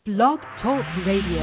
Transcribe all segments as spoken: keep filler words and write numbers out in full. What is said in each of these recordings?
Blog Talk Radio.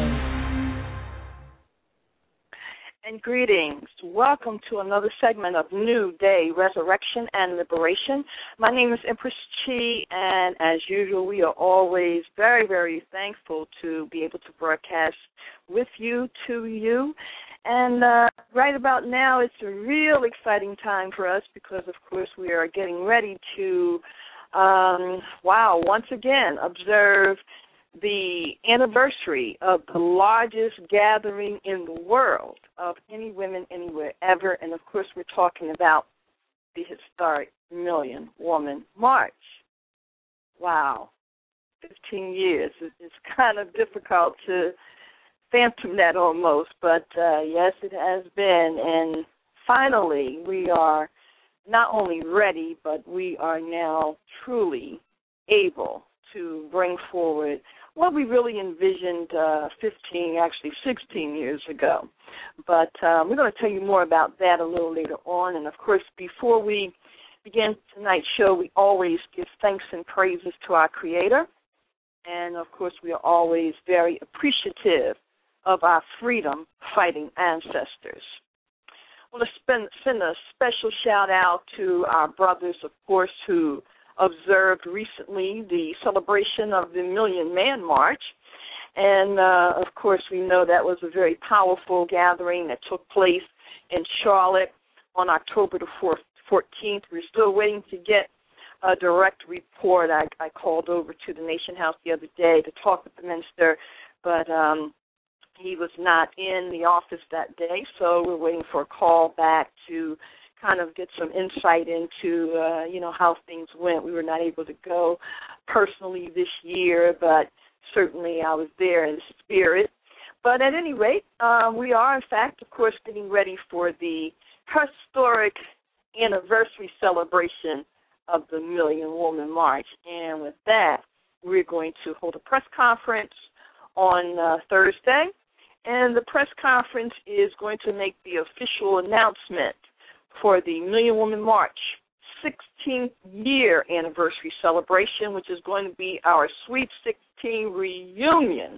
And greetings. Welcome to another segment of New Day, Resurrection and Liberation. My name is Empress Chi, and as usual, we are always very, very thankful to be able to broadcast with you, to you. And uh, right about now, it's a real exciting time for us because, of course, we are getting ready to, um, wow, once again, observe the anniversary of the largest gathering in the world of any women anywhere ever. And, of course, we're talking about the historic Million Woman March. Wow, fifteen years. It's kind of difficult to phantom that almost, but, uh, yes, it has been. And finally, we are not only ready, but we are now truly able to bring forward what we really envisioned uh, fifteen, actually sixteen years ago. But um, we're going to tell you more about that a little later on. And, of course, before we begin tonight's show, we always give thanks and praises to our Creator. And, of course, we are always very appreciative of our freedom-fighting ancestors. I want to send a special shout-out to our brothers, of course, who observed recently the celebration of the Million Man March. And, uh, of course, we know that was a very powerful gathering that took place in Charlotte on October the fourteenth. We're still waiting to get a direct report. I, I called over to the Nation House the other day to talk with the minister, but um, he was not in the office that day, so we're waiting for a call back to kind of get some insight into, uh, you know, how things went. We were not able to go personally this year, but certainly I was there in spirit. But at any rate, um, we are, in fact, of course, getting ready for the historic anniversary celebration of the Million Woman March. And with that, we're going to hold a press conference on uh, Thursday. And the press conference is going to make the official announcement for the Million Woman March sixteenth year anniversary celebration, which is going to be our Sweet sixteen reunion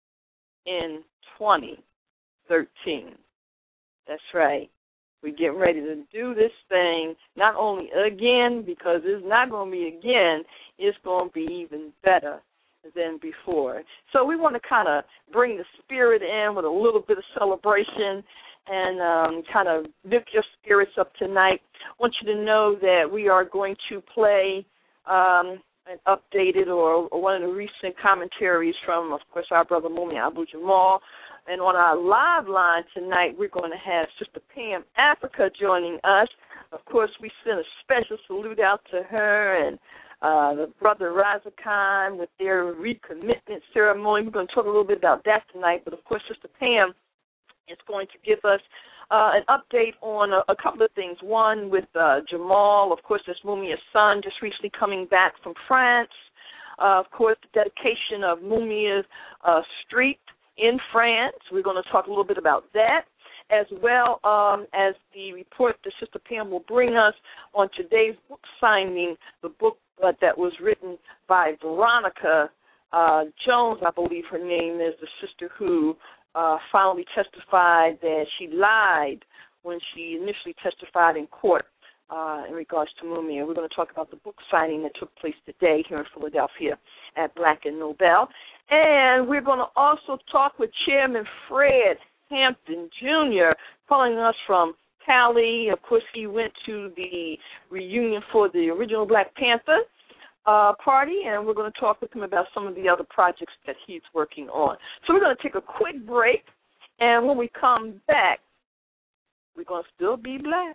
in twenty thirteen. That's right. We're getting ready to do this thing not only again, because it's not going to be again, it's going to be even better than before. So we want to kind of bring the spirit in with a little bit of celebration and um, kind of lift your spirits up tonight. I want you to know that we are going to play um, an updated or, or one of the recent commentaries from, of course, our brother Mumia Abu Jamal. And on our live line tonight, we're going to have Sister Pam Africa joining us. Of course, we send a special salute out to her and uh, the brother Raza Khan with their recommitment ceremony. We're going to talk a little bit about that tonight. But, of course, Sister Pam is going to give us uh, an update on a, a couple of things. One, with uh, Jamal, of course, that's Mumia's son, just recently coming back from France. Uh, of course, the dedication of Mumia's uh, street in France. We're going to talk a little bit about that, as well um, as the report that Sister Pam will bring us on today's book signing, the book uh, that was written by Veronica uh, Jones, I believe her name is, the sister who Uh, finally testified that she lied when she initially testified in court uh, in regards to Mumia. We're going to talk about the book signing that took place today here in Philadelphia at Black and Nobel. And we're going to also talk with Chairman Fred Hampton, Junior, calling us from Cali. Of course, he went to the reunion for the original Black Panther Uh, party, and we're going to talk with him about some of the other projects that he's working on. So we're going to take a quick break, and when we come back, we're going to still be black,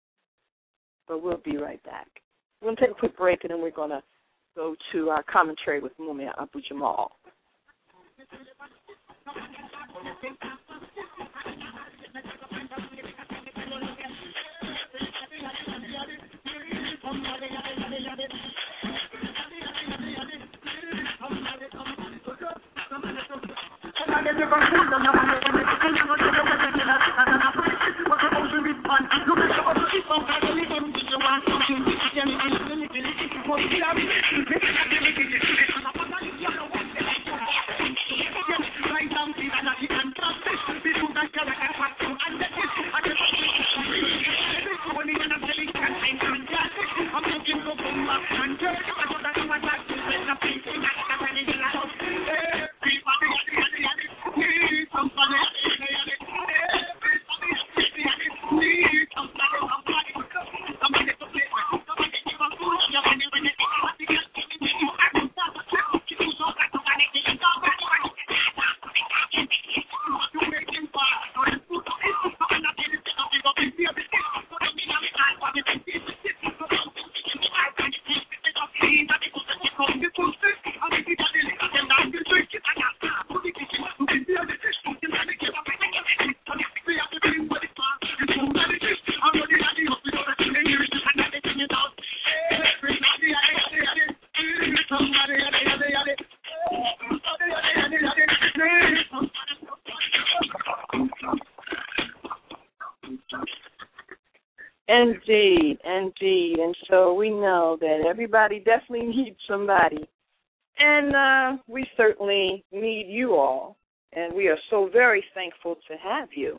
but we'll be right back. We're going to take a quick break, and then we're going to go to our commentary with Mumia Abu Jamal. Indeed, indeed. And so we know that everybody definitely needs somebody. And uh, we certainly need you all. And we are so very thankful to have you.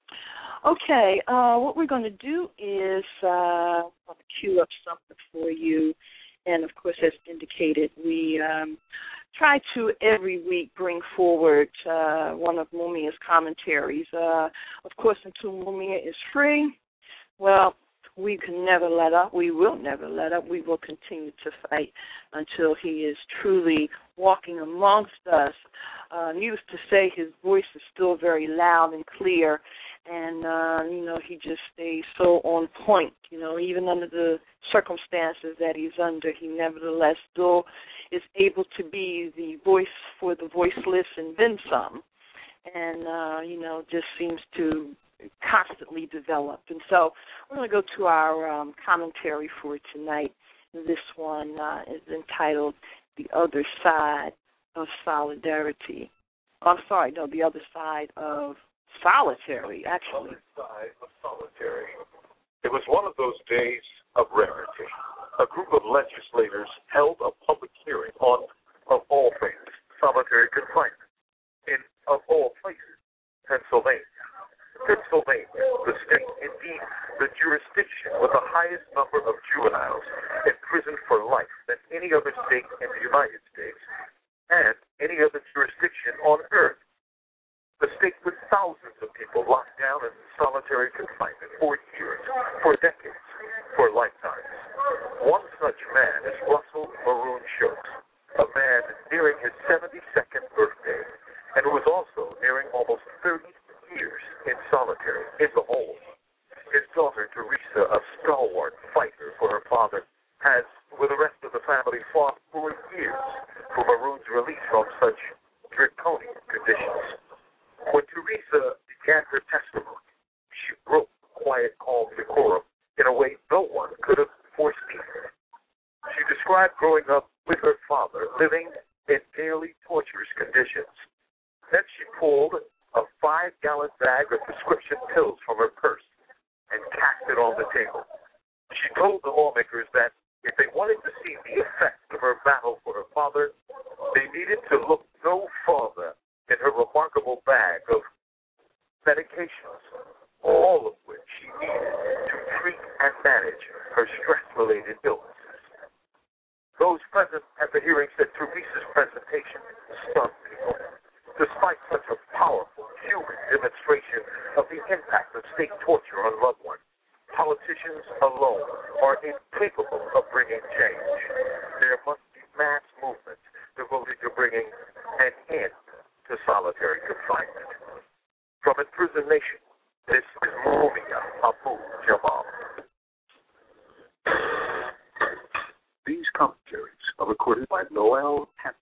Okay, uh, what we're going to do is uh, I'm going to cue up something for you. And, of course, as indicated, we um, try to every week bring forward uh, one of Mumia's commentaries. Uh, of course, until Mumia is free, well, we can never let up. We will never let up. We will continue to fight until he is truly walking amongst us. Uh, needless to say, his voice is still very loud and clear, and, uh, you know, he just stays so on point. You know, even under the circumstances that he's under, he nevertheless still is able to be the voice for the voiceless and then some, and, uh, you know, just seems to constantly develop. And so we're going to go to our um, commentary for tonight. This one uh, is entitled The Other Side of Solidarity. Oh, I'm sorry, no, The Other Side of Solitary, actually. The Other Side of Solitary. It was one of those days of rarity. A group of legislators held a public hearing on, of all things, solitary confinement in, of all places, Pennsylvania. Pennsylvania, the state, indeed the jurisdiction with the highest number of juveniles imprisoned for life than any other state in the United States and any other jurisdiction on earth. The state with thousands of people locked down in solitary confinement for years, for decades, for lifetimes. One such man is Russell Maroon Shokes, a man nearing his seventy-second birthday, and who is also nearing almost thirty years in solitary in the hole. His daughter, Teresa, a stalwart fighter for her father, has, with the rest of the family, fought for years for Maroon's release from such draconian conditions. When Teresa began her testimony, she broke quiet, calm decorum in a way no one could have foreseen. She described growing up with her father, living in daily torturous conditions. Then she pulled a five-gallon bag of prescription pills from her purse and cast it on the table. She told the lawmakers that if they wanted to see the effect of her battle for her father, they needed to look no farther in her remarkable bag of medications, all of which she needed to treat and manage her stress-related illnesses. Those present at the hearing said Teresa's presentation stunned people. Despite such a powerful human demonstration of the impact of state torture on loved ones, politicians alone are incapable of bringing change. There must be mass movements devoted to bringing an end to solitary confinement. From Imprisoned Nation, this is Mumia Abu Jamal. These commentaries are recorded by Noel Hampton.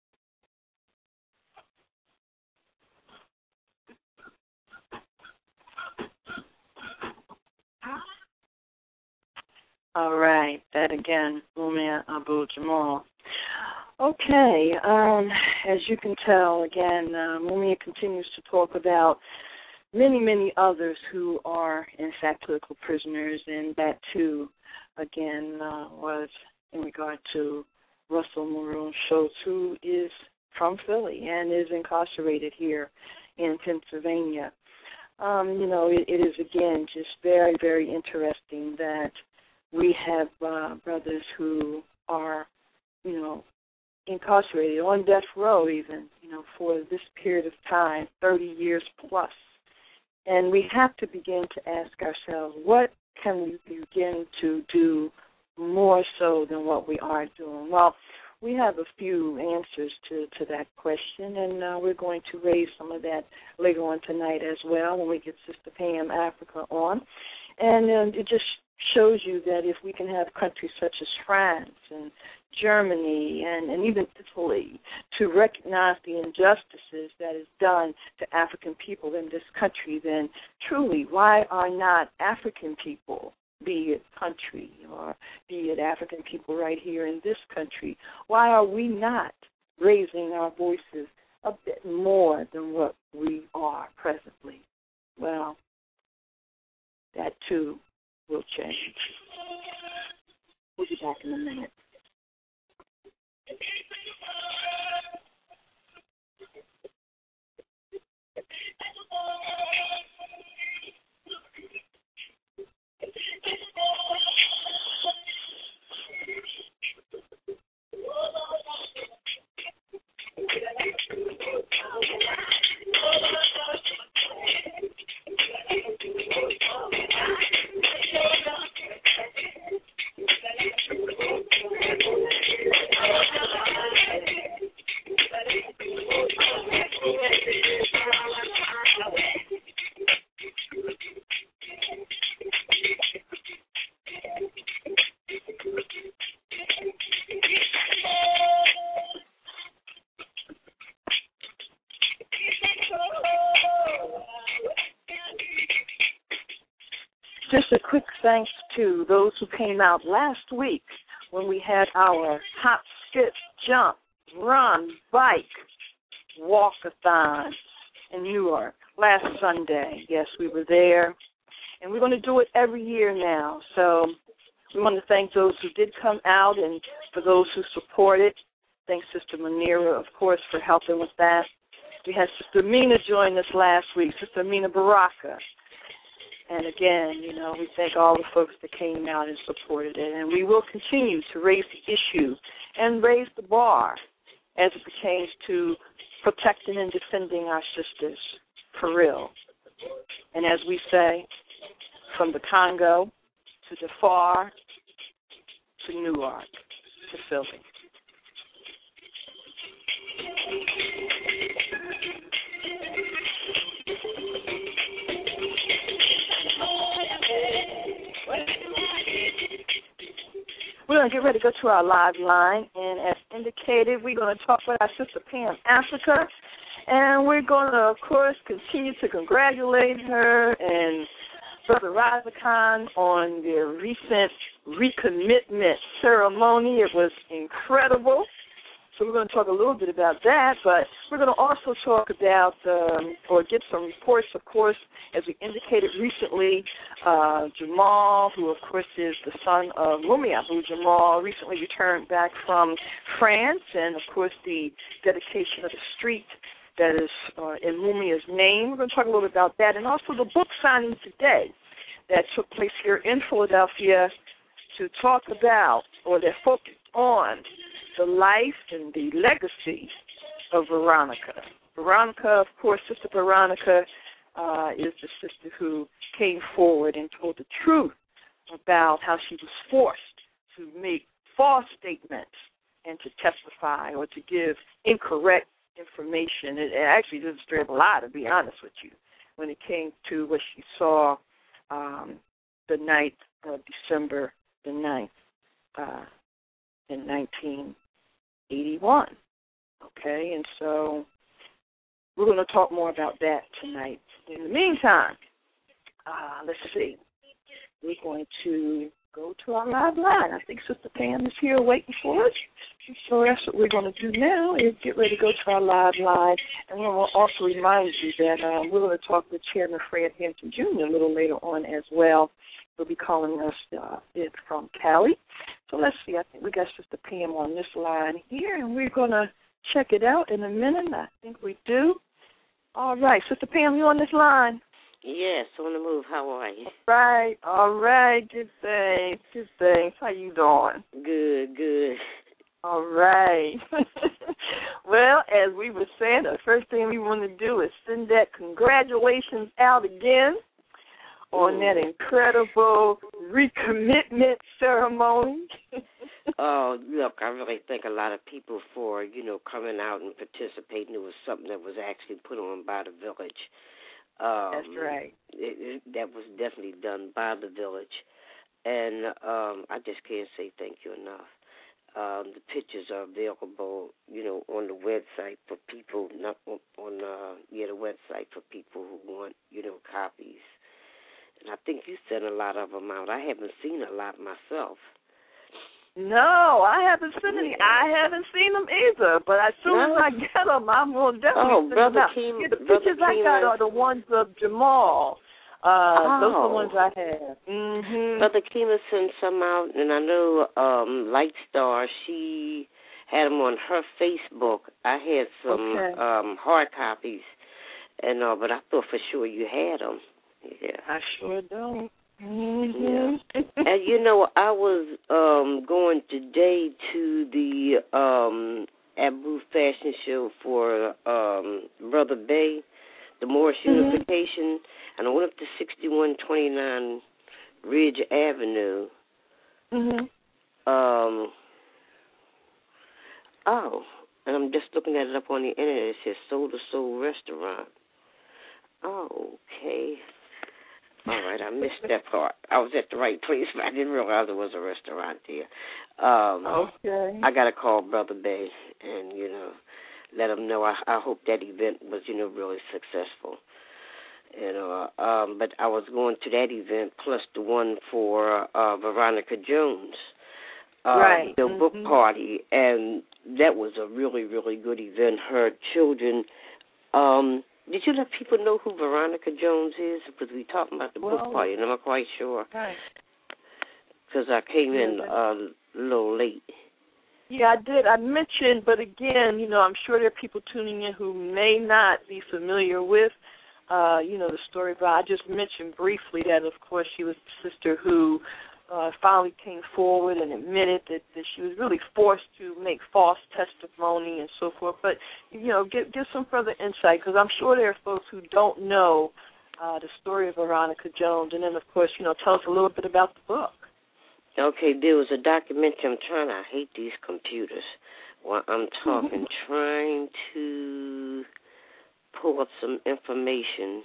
All right, that again, Mumia Abu Jamal. Okay, um, as you can tell, again, uh, Mumia continues to talk about many, many others who are, in fact, political prisoners, and that, too, again, uh, was in regard to Russell Maroon Shokes, who is from Philly and is incarcerated here in Pennsylvania. Um, you know, it, it is, again, just very, very interesting that we have uh, brothers who are, you know, incarcerated on death row even, you know, for this period of time, thirty years plus. And we have to begin to ask ourselves, what can we begin to do more so than what we are doing? Well, we have a few answers to, to that question, and uh, we're going to raise some of that later on tonight as well when we get Sister Pam Africa on. And uh, it just shows you that if we can have countries such as France and Germany and, and even Italy to recognize the injustices that is done to African people in this country, then truly, why are not African people, be it country or be it African people right here in this country, why are we not raising our voices a bit more than what we are presently? Well, that too will change. We'll be back in a minute. Just a quick thanks to those who came out last week when we had our hop, skip, jump, run, bike, walkathon in Newark last Sunday. Yes, we were there. And we're going to do it every year now. So we want to thank those who did come out and for those who supported. Thanks, Sister Manira, of course, for helping with that. We had Sister Mina join us last week, Sister Mina Baraka. And again, you know, we thank all the folks that came out and supported it. And we will continue to raise the issue and raise the bar as it pertains to protecting and defending our sisters, for real. And as we say, from the Congo to Darfur to Newark to Philly. We're going to get ready to go to our live line, and as indicated, we're going to talk with our sister Pam Africa, and we're going to, of course, continue to congratulate her and Brother Raza Khan on their recent recommitment ceremony. It was incredible. So we're going to talk a little bit about that, but we're going to also talk about um, or get some reports, of course, as we indicated recently, uh, Jamal, who, of course, is the son of Mumia Abu Jamal, recently returned back from France, and, of course, the dedication of the street that is uh, in Mumia's name. We're going to talk a little bit about that, and also the book signing today that took place here in Philadelphia to talk about, or that focused on, the life and the legacy of Veronica. Veronica, of course, Sister Veronica uh, is the sister who came forward and told the truth about how she was forced to make false statements and to testify or to give incorrect information. It actually just straight up a lie, to be honest with you, when it came to what she saw um, the night of December the ninth uh, in nineteen eighty-one. Okay, and so we're going to talk more about that tonight. In the meantime, uh, let's see. We're going to go to our live line. I think Sister Pam is here waiting for us. So that's what we're going to do now, is get ready to go to our live line. And we will also remind you that um, we're going to talk with Chairman Fred Hampton Junior a little later on as well. He'll be calling us uh, in from Cali. So let's see. I think we got Sister Pam on this line here, and we're going to check it out in a minute. I think we do. All right. Sister Pam, you on this line? Yes, on the move. How are you? All right. All right. Good thanks. Good thanks. How you doing? Good, good. All right. Well, as we were saying, the first thing we want to do is send that congratulations out again on that incredible recommitment ceremony. Oh, look, I really thank a lot of people for, you know, coming out and participating. It was something that was actually put on by the village. Um, That's right. It, it, that was definitely done by the village. And um, I just can't say thank you enough. Um, the pictures are available, you know, on the website for people, not on, on uh, yeah, the website for people who want, you know, copies. And I think you sent a lot of them out. I haven't seen a lot myself. No, I haven't seen any. I haven't seen them either. But as soon no. as I get them, I'm going to definitely oh, send Brother them out. Keem, Yeah, the Brother pictures I got are the ones of Jamal. Uh, oh. Those are the ones I have. Mm-hmm. Brother Kima sent some out, and I know um, Light Star, she had them on her Facebook. I had some okay. um, hard copies, and uh, but I thought for sure you had them. Yeah. I sure don't. Mm-hmm. Yeah. And, you know, I was um, going today to the um, Abu Fashion Show for um, Brother Bay, the Morris mm-hmm. Unification, and I went up to sixty-one twenty-nine Ridge Avenue. Mm-hmm. Um, oh, and I'm just looking at it up on the internet. It says Soul to Soul Restaurant. Oh, okay. All right, I missed that part. I was at the right place, but I didn't realize there was a restaurant there. Um, okay. I got to call Brother Bay and, you know, let him know. I, I hope that event was, you know, really successful. You know, um, but I was going to that event plus the one for uh, Veronica Jones, uh, right. the mm-hmm. book party, and that was a really, really good event. Her children. Um, did you let people know who Veronica Jones is? Because we talking about the well, book party, and I'm not quite sure. Right. Because I came in uh, a little late. Yeah, I did. I mentioned, but again, you know, I'm sure there are people tuning in who may not be familiar with, uh, you know, the story. But I just mentioned briefly that, of course, she was the sister who uh, finally came forward and admitted that, that she was really forced to make false testimony and so forth. But, you know, give, give some further insight, because I'm sure there are folks who don't know uh, the story of Veronica Jones. And then, of course, you know, tell us a little bit about the book. Okay, there was a documentary. I'm trying to, I hate these computers. While I'm talking, trying to pull up some information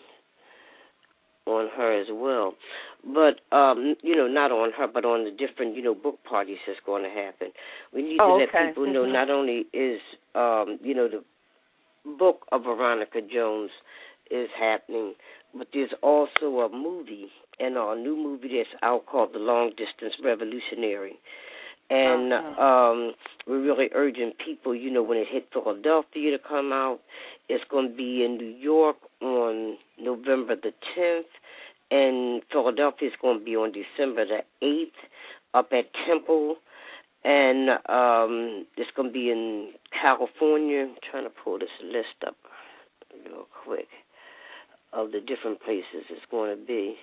on her as well. But, um, you know, not on her, but on the different, you know, book parties that's going to happen. We need oh, to okay. let people know mm-hmm. not only is, um, you know, the book of Veronica Jones is happening, but there's also a movie, and a new movie that's out called The Long Distance Revolutionary. And uh-huh. um, we're really urging people, you know, when it hit Philadelphia to come out. It's going to be in New York on November the tenth, and Philadelphia is going to be on December the eighth up at Temple. And um, it's going to be in California. I'm trying to pull this list up real quick of the different places it's going to be.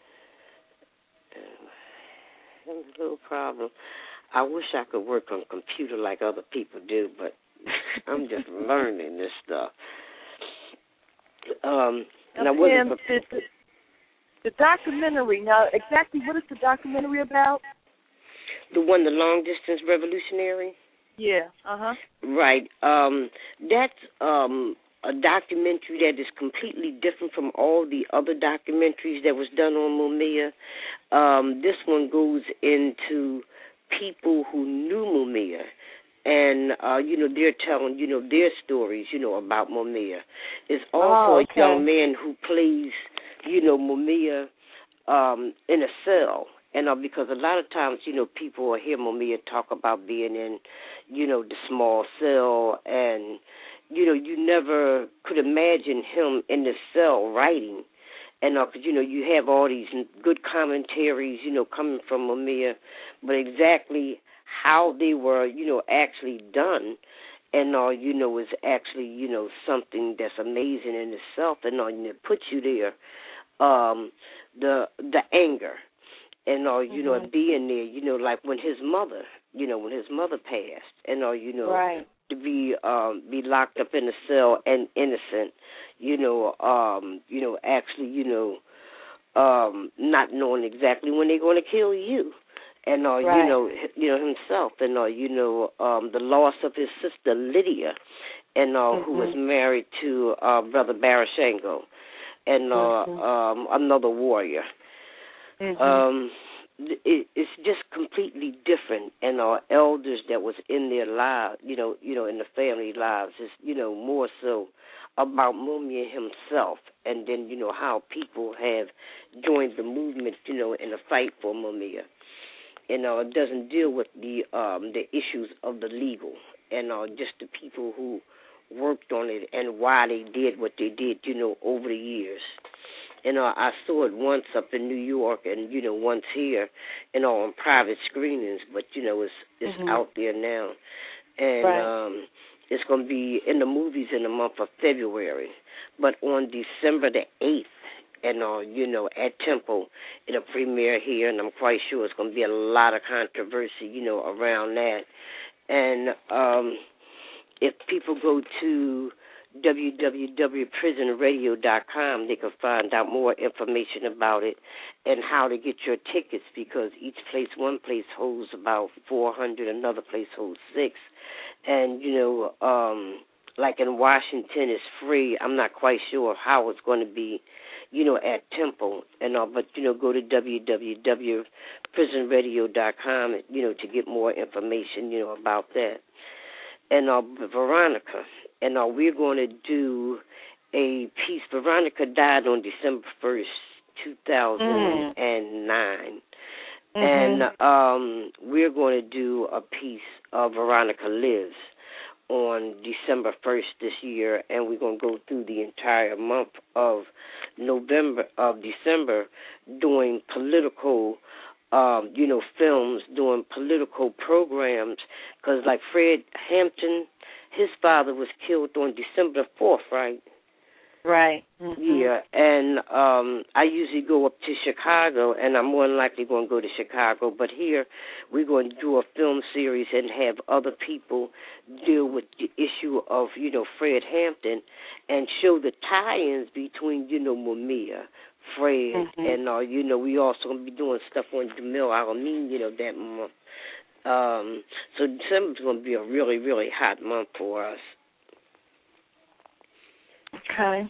Uh, a little problem. I wish I could work on a computer like other people do, but I'm just learning this stuff. Um, and I wasn't the, the, the documentary, now, exactly what is the documentary about? The one, The Long Distance Revolutionary? Yeah, uh-huh. Right. Um, that's um, a documentary that is completely different from all the other documentaries that was done on Mumia. Um, this one goes into people who knew Mumia, and, uh, you know, they're telling, you know, their stories, you know, about Mumia. It's also oh, okay. a young man who plays, you know, Mumia um, in a cell. And uh, because a lot of times, you know, people will hear Mumia talk about being in, you know, the small cell, and, you know, you never could imagine him in the cell writing. And, uh, 'cause, you know, you have all these good commentaries, you know, coming from Mumia, but exactly how they were, you know, actually done, and, uh, you know, is actually, you know, something that's amazing in itself, and, uh, it puts you there. Um, the the anger, and, uh, you mm-hmm. know, being there, you know, like when his mother, you know, when his mother passed, and, uh, you know, right. to be um, be locked up in a cell and innocent, you know, um, you know, actually, you know, um, not knowing exactly when they're going to kill you, and uh, right. you know, you know himself, and uh, you know, um, the loss of his sister Lydia, and uh, mm-hmm. who was married to uh, Brother Barashango, and uh, mm-hmm. um, another warrior. Mm-hmm. Um, it, it's just completely different, and our elders that was in their lives, you know, you know, in the family lives, is, you know, more so about Mumia himself, and then, you know, how people have joined the movement, you know, in the fight for Mumia. You know, it doesn't deal with the um, the issues of the legal, and uh, just the people who worked on it and why they did what they did, you know, over the years. You know, I saw it once up in New York and, you know, once here, you know, on private screenings, but, you know, it's it's mm-hmm. out there now. And right. um, it's going to be in the movies in the month of February. But on December the eighth, and, uh, you know, at Temple, it'll premiere here, and I'm quite sure it's going to be a lot of controversy, you know, around that. And um, if people go to w w w dot prison radio dot com, they can find out more information about it and how to get your tickets, because each place, one place holds about four hundred, another place holds six. And, you know, um, like in Washington, it's free. I'm not quite sure how it's going to be, you know, at Temple and all, but, you know, go to w w w dot prison radio dot com, you know, to get more information, you know, about that. And uh, Veronica, and uh, we're going to do a piece. Veronica died on December first, two thousand nine. Mm. And um, we're going to do a piece of Veronica Lives on December first this year, and we're going to go through the entire month of November, of December, doing political, um, you know, films, doing political programs, because like Fred Hampton, his father was killed on December fourth, right? Right. Mm-hmm. Yeah, and um, I usually go up to Chicago, and I'm more than likely going to go to Chicago. But here, we're going to do a film series and have other people deal with the issue of, you know, Fred Hampton and show the tie-ins between, you know, Mumia, Fred, mm-hmm. and, uh, you know, we also going to be doing stuff on Jamil Al-Amin, you know, that month. Um, so December's going to be a really, really hot month for us. Okay.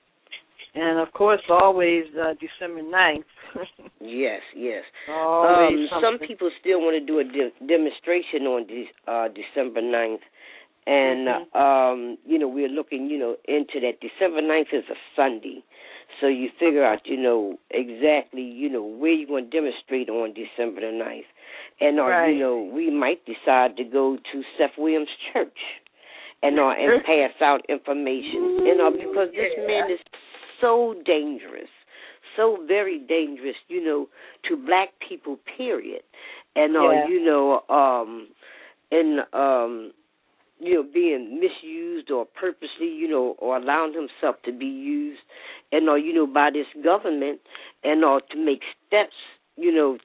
And, of course, always uh, December ninth. yes, yes. Always um, some people still want to do a de- demonstration on de- uh, December ninth. And, mm-hmm. um, you know, we're looking, you know, into that. December ninth is a Sunday. So you figure out, you know, exactly, you know, where you're going to demonstrate on December the ninth. And, uh, right. you know, we might decide to go to Seth Williams Church. And uh, and pass out information, you know, because this man is so dangerous, so very dangerous, you know, to black people, period. And, uh, yeah. you know, um, and, um, you know, being misused or purposely, you know, or allowing himself to be used, and, uh, you know, by this government, and uh, to make steps, you know,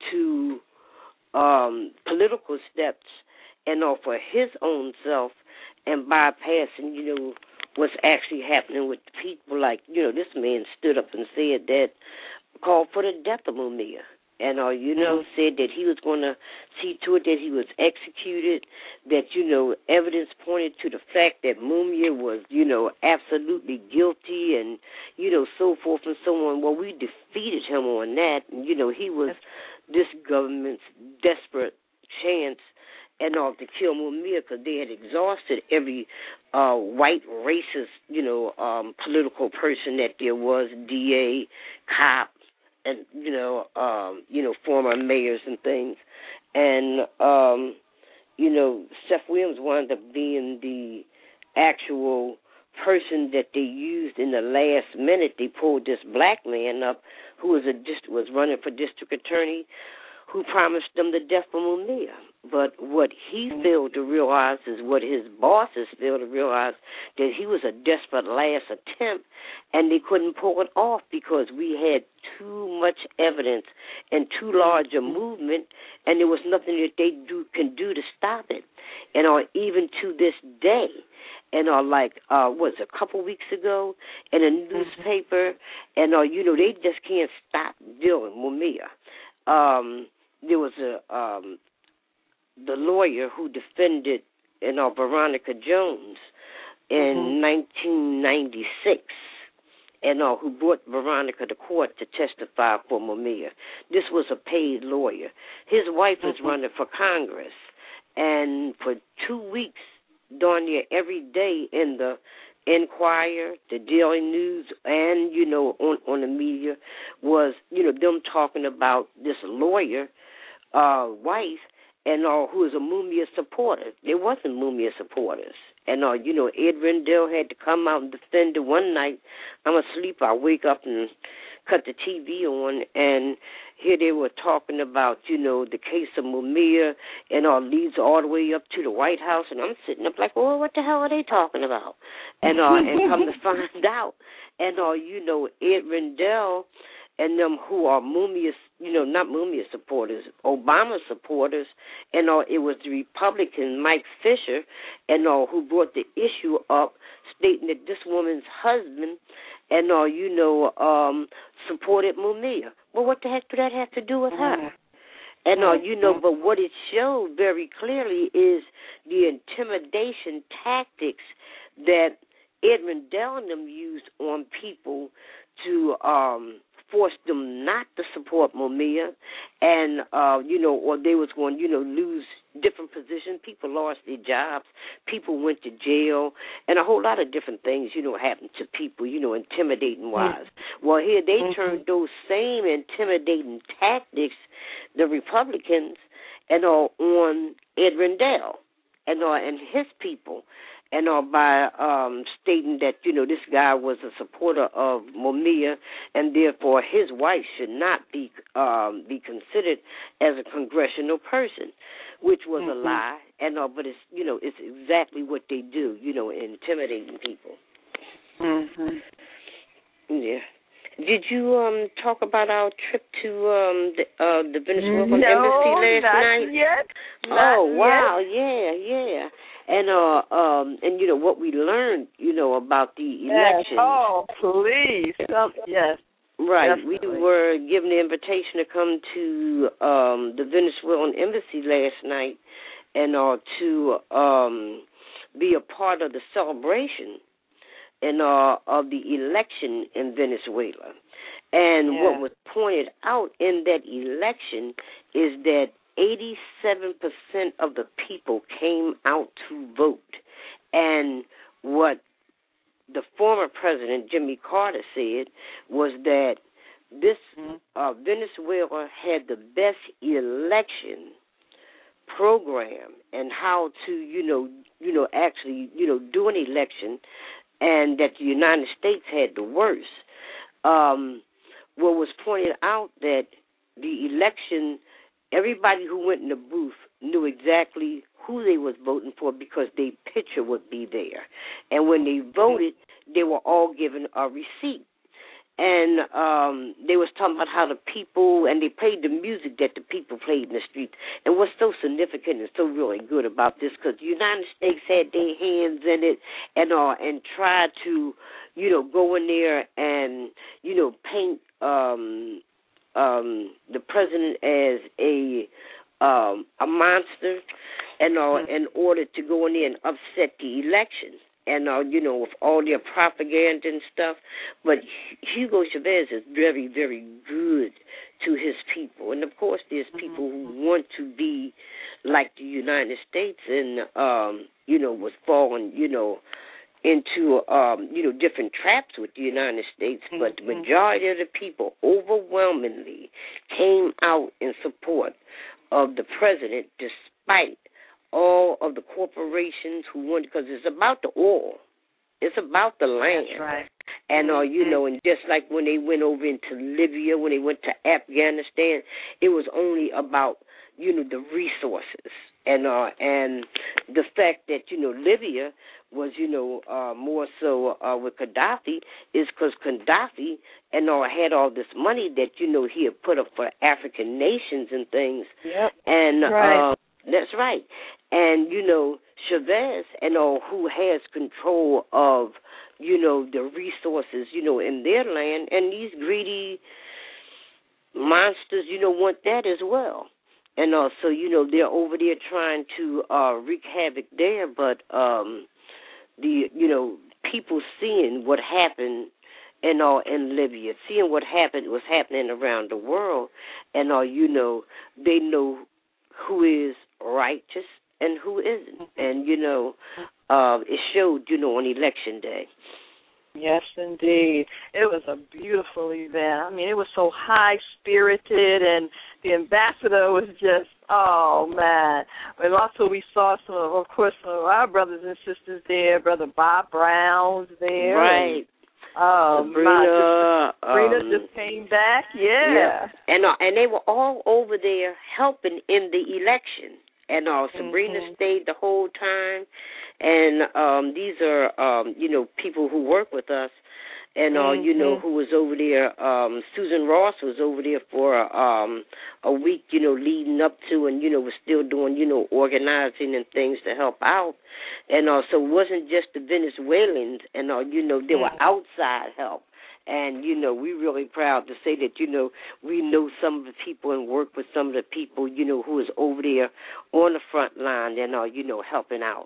to um, political steps, and uh, for his own self, and bypassing, you know, what's actually happening with the people. Like, you know, this man stood up and said that, called for the death of Mumia. And, uh, you know, mm-hmm. said that he was going to see to it that he was executed, that, you know, evidence pointed to the fact that Mumia was, you know, absolutely guilty and, you know, so forth and so on. Well, we defeated him on that. And, you know, he was this government's desperate chance and all to kill Mumia, because they had exhausted every uh, white racist, you know, um, political person that there was, D A, cop, and, you know, um, you know, former mayors and things. And, um, you know, Seth Williams wound up being the actual person that they used in the last minute. They pulled this black man up who was a dist- was running for district attorney, who promised them the death of Mumia. But what he failed to realize is what his bosses failed to realize, that he was a desperate last attempt, and they couldn't pull it off because we had too much evidence and too large a movement, and there was nothing that they do can do to stop it. And or even to this day, and or like, uh, what, a couple weeks ago, in a newspaper, and or, you know, they just can't stop dealing with Mumia. Um, there was a um, the lawyer who defended, you know, Veronica Jones in mm-hmm. nineteen ninety-six, and uh, who brought Veronica to court to testify for Mumia. This was a paid lawyer. His wife was mm-hmm. running for Congress, and for two weeks, darn near every day in the Enquirer, the Daily News, and, you know, on, on the media was, you know, them talking about this lawyer, uh, wife, and uh, who was a Mumia supporter. There wasn't Mumia supporters. And, uh, you know, Ed Rendell had to come out and defend it one night. I'm asleep. I wake up and cut the T V on, and here they were talking about, you know, the case of Mumia and all leads all the way up to the White House, and I'm sitting up like, well, what the hell are they talking about? And uh, and come to find out, and uh, you know, Ed Rendell and them who are Mumia, you know, not Mumia supporters, Obama supporters, and uh, it was the Republican Mike Fisher, and uh, who brought the issue up, stating that this woman's husband, and uh, you know, um, supported Mumia. Well, what the heck did that have to do with her? And uh, you know, but what it showed very clearly is the intimidation tactics that Ed Rendell and them used on people to um, force them not to support Mumia, and uh, you know, or they was going, you know, lose different positions. People lost their jobs. People went to jail, and a whole lot of different things, you know, happened to people, you know, intimidating wise. Mm-hmm. Well, here they mm-hmm. turned those same intimidating tactics, the Republicans, and all on Ed Rendell and uh, and his people. And uh, by um, stating that, you know, this guy was a supporter of Mumia, and therefore his wife should not be um, be considered as a congressional person, which was mm-hmm. a lie. And uh, but it's, you know, it's exactly what they do, you know, intimidating people. Mm-hmm. Yeah. Did you um, talk about our trip to um, the, uh, the Venezuelan no, embassy last not night? Yet. Not oh, yet. wow, yeah, yeah. And uh, um, and you know what we learned, you know, about the election. Yes. Oh, please, um, yes. Right, definitely. We were given the invitation to come to um, the Venezuelan embassy last night, and uh, to um, be a part of the celebration and uh, of the election in Venezuela. And yeah. what was pointed out in that election is that eighty-seven percent of the people came out to vote. And what the former president, Jimmy Carter, said was that this mm-hmm. uh, Venezuela had the best election program and how to, you know, you know, actually, you know, do an election, and that the United States had the worst. Um, what was pointed out that the election, everybody who went in the booth knew exactly who they was voting for because their picture would be there. And when they voted, they were all given a receipt. And um, they was talking about how the people, and they played the music that the people played in the streets. And what's so significant and so really good about this, because the United States had their hands in it and uh, and tried to, you know, go in there and, you know, paint um, um, the president as a um, a monster, and uh, mm-hmm. in order to go in there and upset the elections. And, uh, you know, with all their propaganda and stuff. But Hugo Chavez is very, very good to his people. And, of course, there's people who want to be like the United States and, um, you know, was falling, you know, into, um, you know, different traps with the United States. But the majority of the people overwhelmingly came out in support of the president despite all of the corporations who want, because it's about the oil. It's about the land. That's right. And, uh, you know, and just like when they went over into Libya, when they went to Afghanistan, it was only about, you know, the resources. And uh, and the fact that, you know, Libya was, you know, uh, more so uh, with Gaddafi is because Gaddafi and uh, had all this money that, you know, he had put up for African nations and things. Yep. And right. uh, that's right. And, you know, Chavez and all who has control of, you know, the resources, you know, in their land, and these greedy monsters, you know, want that as well. And also, you know, they're over there trying to uh, wreak havoc there, but um, the, you know, people seeing what happened and all in Libya, seeing what happened, was happening around the world, and all, you know, they know who is righteous and who isn't. And, you know, uh, it showed, you know, on Election Day. Yes, indeed. It was a beautiful event. I mean, it was so high-spirited, and the ambassador was just, oh, man. And also we saw some, of, of course, some of our brothers and sisters there. Brother Bob Brown's there. Right. Um, Sabrina, Sabrina um, just came back. Yeah. yeah. And uh, and they were all over there helping in the election. And uh, Sabrina mm-hmm. stayed the whole time. And um, these are, um, you know, people who work with us. And, uh, mm-hmm. you know, who was over there, um, Susan Ross was over there for um, a week, you know, leading up to and, you know, was still doing, you know, organizing and things to help out. And uh, so it wasn't just the Venezuelans. And, uh, you know, there mm-hmm. were outside help. And, you know, we're really proud to say that, you know, we know some of the people and work with some of the people, you know, who is over there on the front line and, uh, you know, helping out.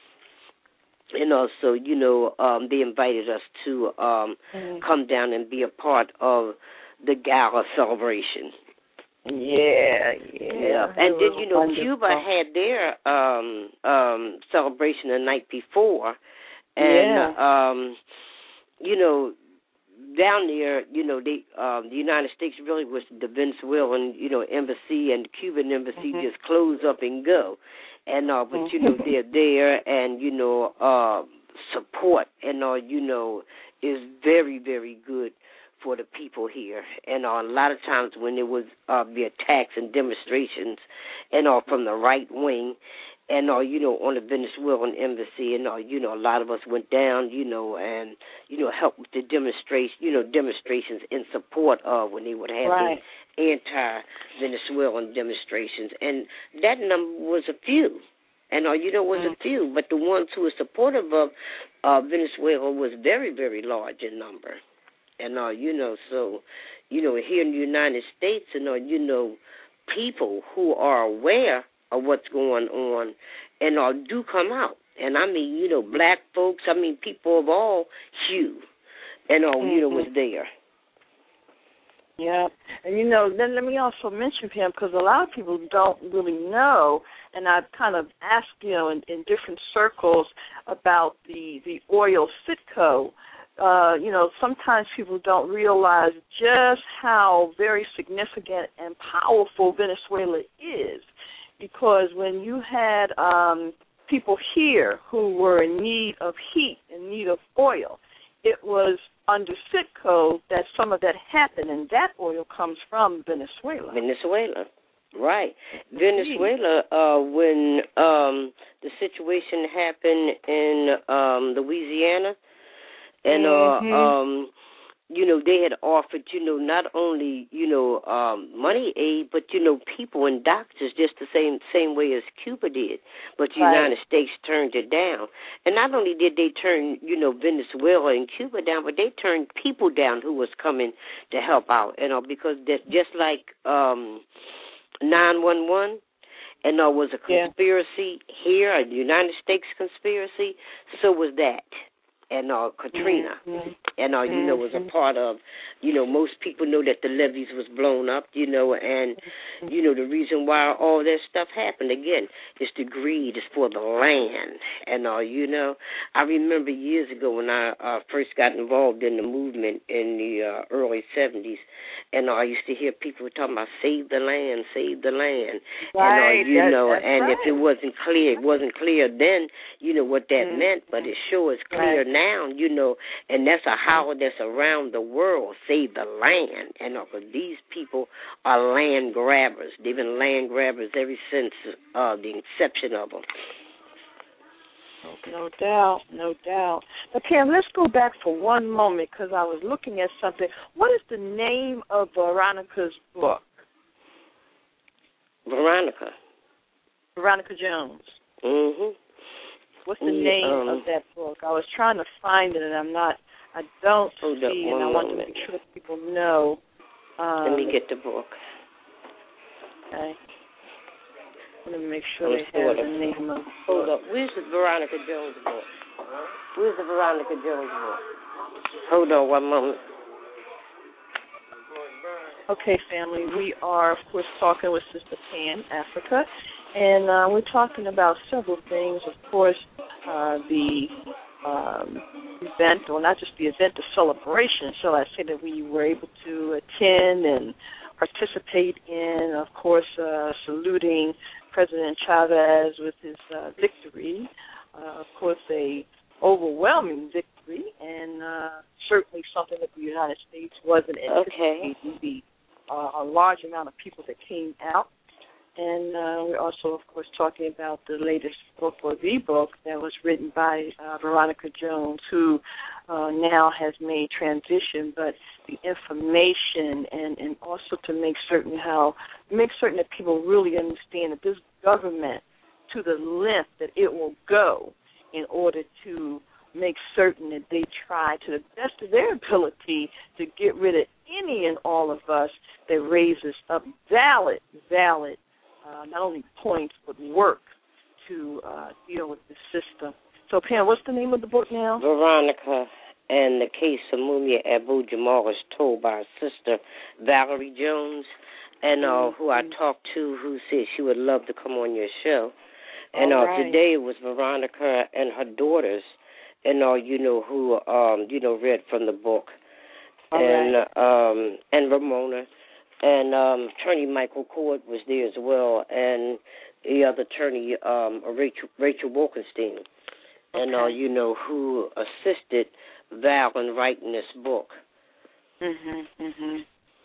And also, you know, um, they invited us to um, mm. come down and be a part of the gala celebration. Yeah, yeah. yeah. And then, you know, wonderful. Cuba had their um, um, celebration the night before. And, yeah. um, you know, down there, you know, they um, the United States really was the Venezuelan, you know, embassy and the Cuban embassy mm-hmm. just close up and go. And, uh, but, you know, they're there and, you know, uh, support and, uh, you know, is very, very good for the people here. And uh, a lot of times when there was uh, the attacks and demonstrations and uh, from the right wing and, uh, you know, on the Venezuelan embassy and, uh, you know, a lot of us went down, you know, and, you know, helped with the demonstration, you know, demonstrations in support of when they would have right. the anti-Venezuelan demonstrations. And that number was a few. And, uh, you know, was mm-hmm. a few. But the ones who were supportive of uh, Venezuela was very, very large in number. And, uh, you know, so, you know, here in the United States, and, uh, you know, people who are aware of what's going on and uh, do come out. And, I mean, you know, black folks, I mean, people of all hue, and, uh, mm-hmm. you know, was there. Yeah. And, you know, then let me also mention him because a lot of people don't really know, and I've kind of asked, you know, in, in different circles about the, the oil Citgo. Uh, you know, sometimes people don't realize just how very significant and powerful Venezuela is, because when you had um, people here who were in need of heat, in need of oil, it was under Citgo that some of that happened, and that oil comes from Venezuela. Venezuela, right. Venezuela, uh, when um, the situation happened in um, Louisiana, and, mm-hmm. uh, um, you know, they had offered, you know, not only, you know, um, money aid, but, you know, people and doctors just the same same way as Cuba did. But the right. United States turned it down. And not only did they turn, you know, Venezuela and Cuba down, but they turned people down who was coming to help out, you know, because that just like um, nine one one, and there uh, was a conspiracy yeah. here, a United States conspiracy, so was that. And uh, Katrina, mm-hmm. and uh, you know, was a part of, you know, most people know that the levees was blown up, you know, and, you know, the reason why all that stuff happened, again, is the greed, is for the land. And, uh, you know, I remember years ago when I uh, first got involved in the movement in the uh, early seventies, and uh, I used to hear people talking about save the land, save the land. Right. And, uh, you that, know, and right. if it wasn't clear, it wasn't clear then, you know, what that mm-hmm. meant, but it sure is clear right. now, you know, and that's a howl that's around the world, save the land. And uh, these people are land grabbers. They've been land grabbers ever since uh, the inception of them. No doubt, no doubt. Now, Pam, let's go back for one moment because I was looking at something. What is the name of Veronica's book? Veronica. Veronica Jones. Mm-hmm. What's the name um, of that book? I was trying to find it, and I'm not, I don't hold see, up and I want to make sure people know. Um, Let me get the book. Okay. Let me make sure they have the name of the Hold book. up. Where's the Veronica Jones book? Where's the Veronica Jones book? Hold on one moment. Okay, family. We are, of course, talking with Sister Pam, Africa, and uh, we're talking about several things. Of course, uh, the um, event, or not just the event, the celebration, shall I say, that we were able to attend and participate in, of course, uh, saluting President Chavez with his uh, victory. Uh, of course, a overwhelming victory, and uh, certainly something that the United States wasn't anticipating okay. the uh, a large amount of people that came out. And uh, we're also, of course, talking about the latest book, or the book, that was written by uh, Veronica Jones, who uh, now has made transition, but the information and, and also to make certain how, make certain that people really understand that this government, to the length that it will go in order to make certain that they try to the best of their ability to get rid of any and all of us that raises up valid, valid, Uh, not only points, but work to uh, deal with the system. So, Pam, what's the name of the book now? Veronica and the Case of Mumia Abu-Jamal was told by her sister, Valerie Jones, and uh, mm-hmm. who I talked to, who said she would love to come on your show. And uh, right. today it was Veronica and her daughters, and uh, you know, who, um, you know, read from the book. All and right. um, and Ramona. And um, attorney Michael Cord was there as well, and the other attorney, um, Rachel Rachel Wilkenstein, and okay. uh, you know, who assisted Val in writing this book. Mhm, mhm.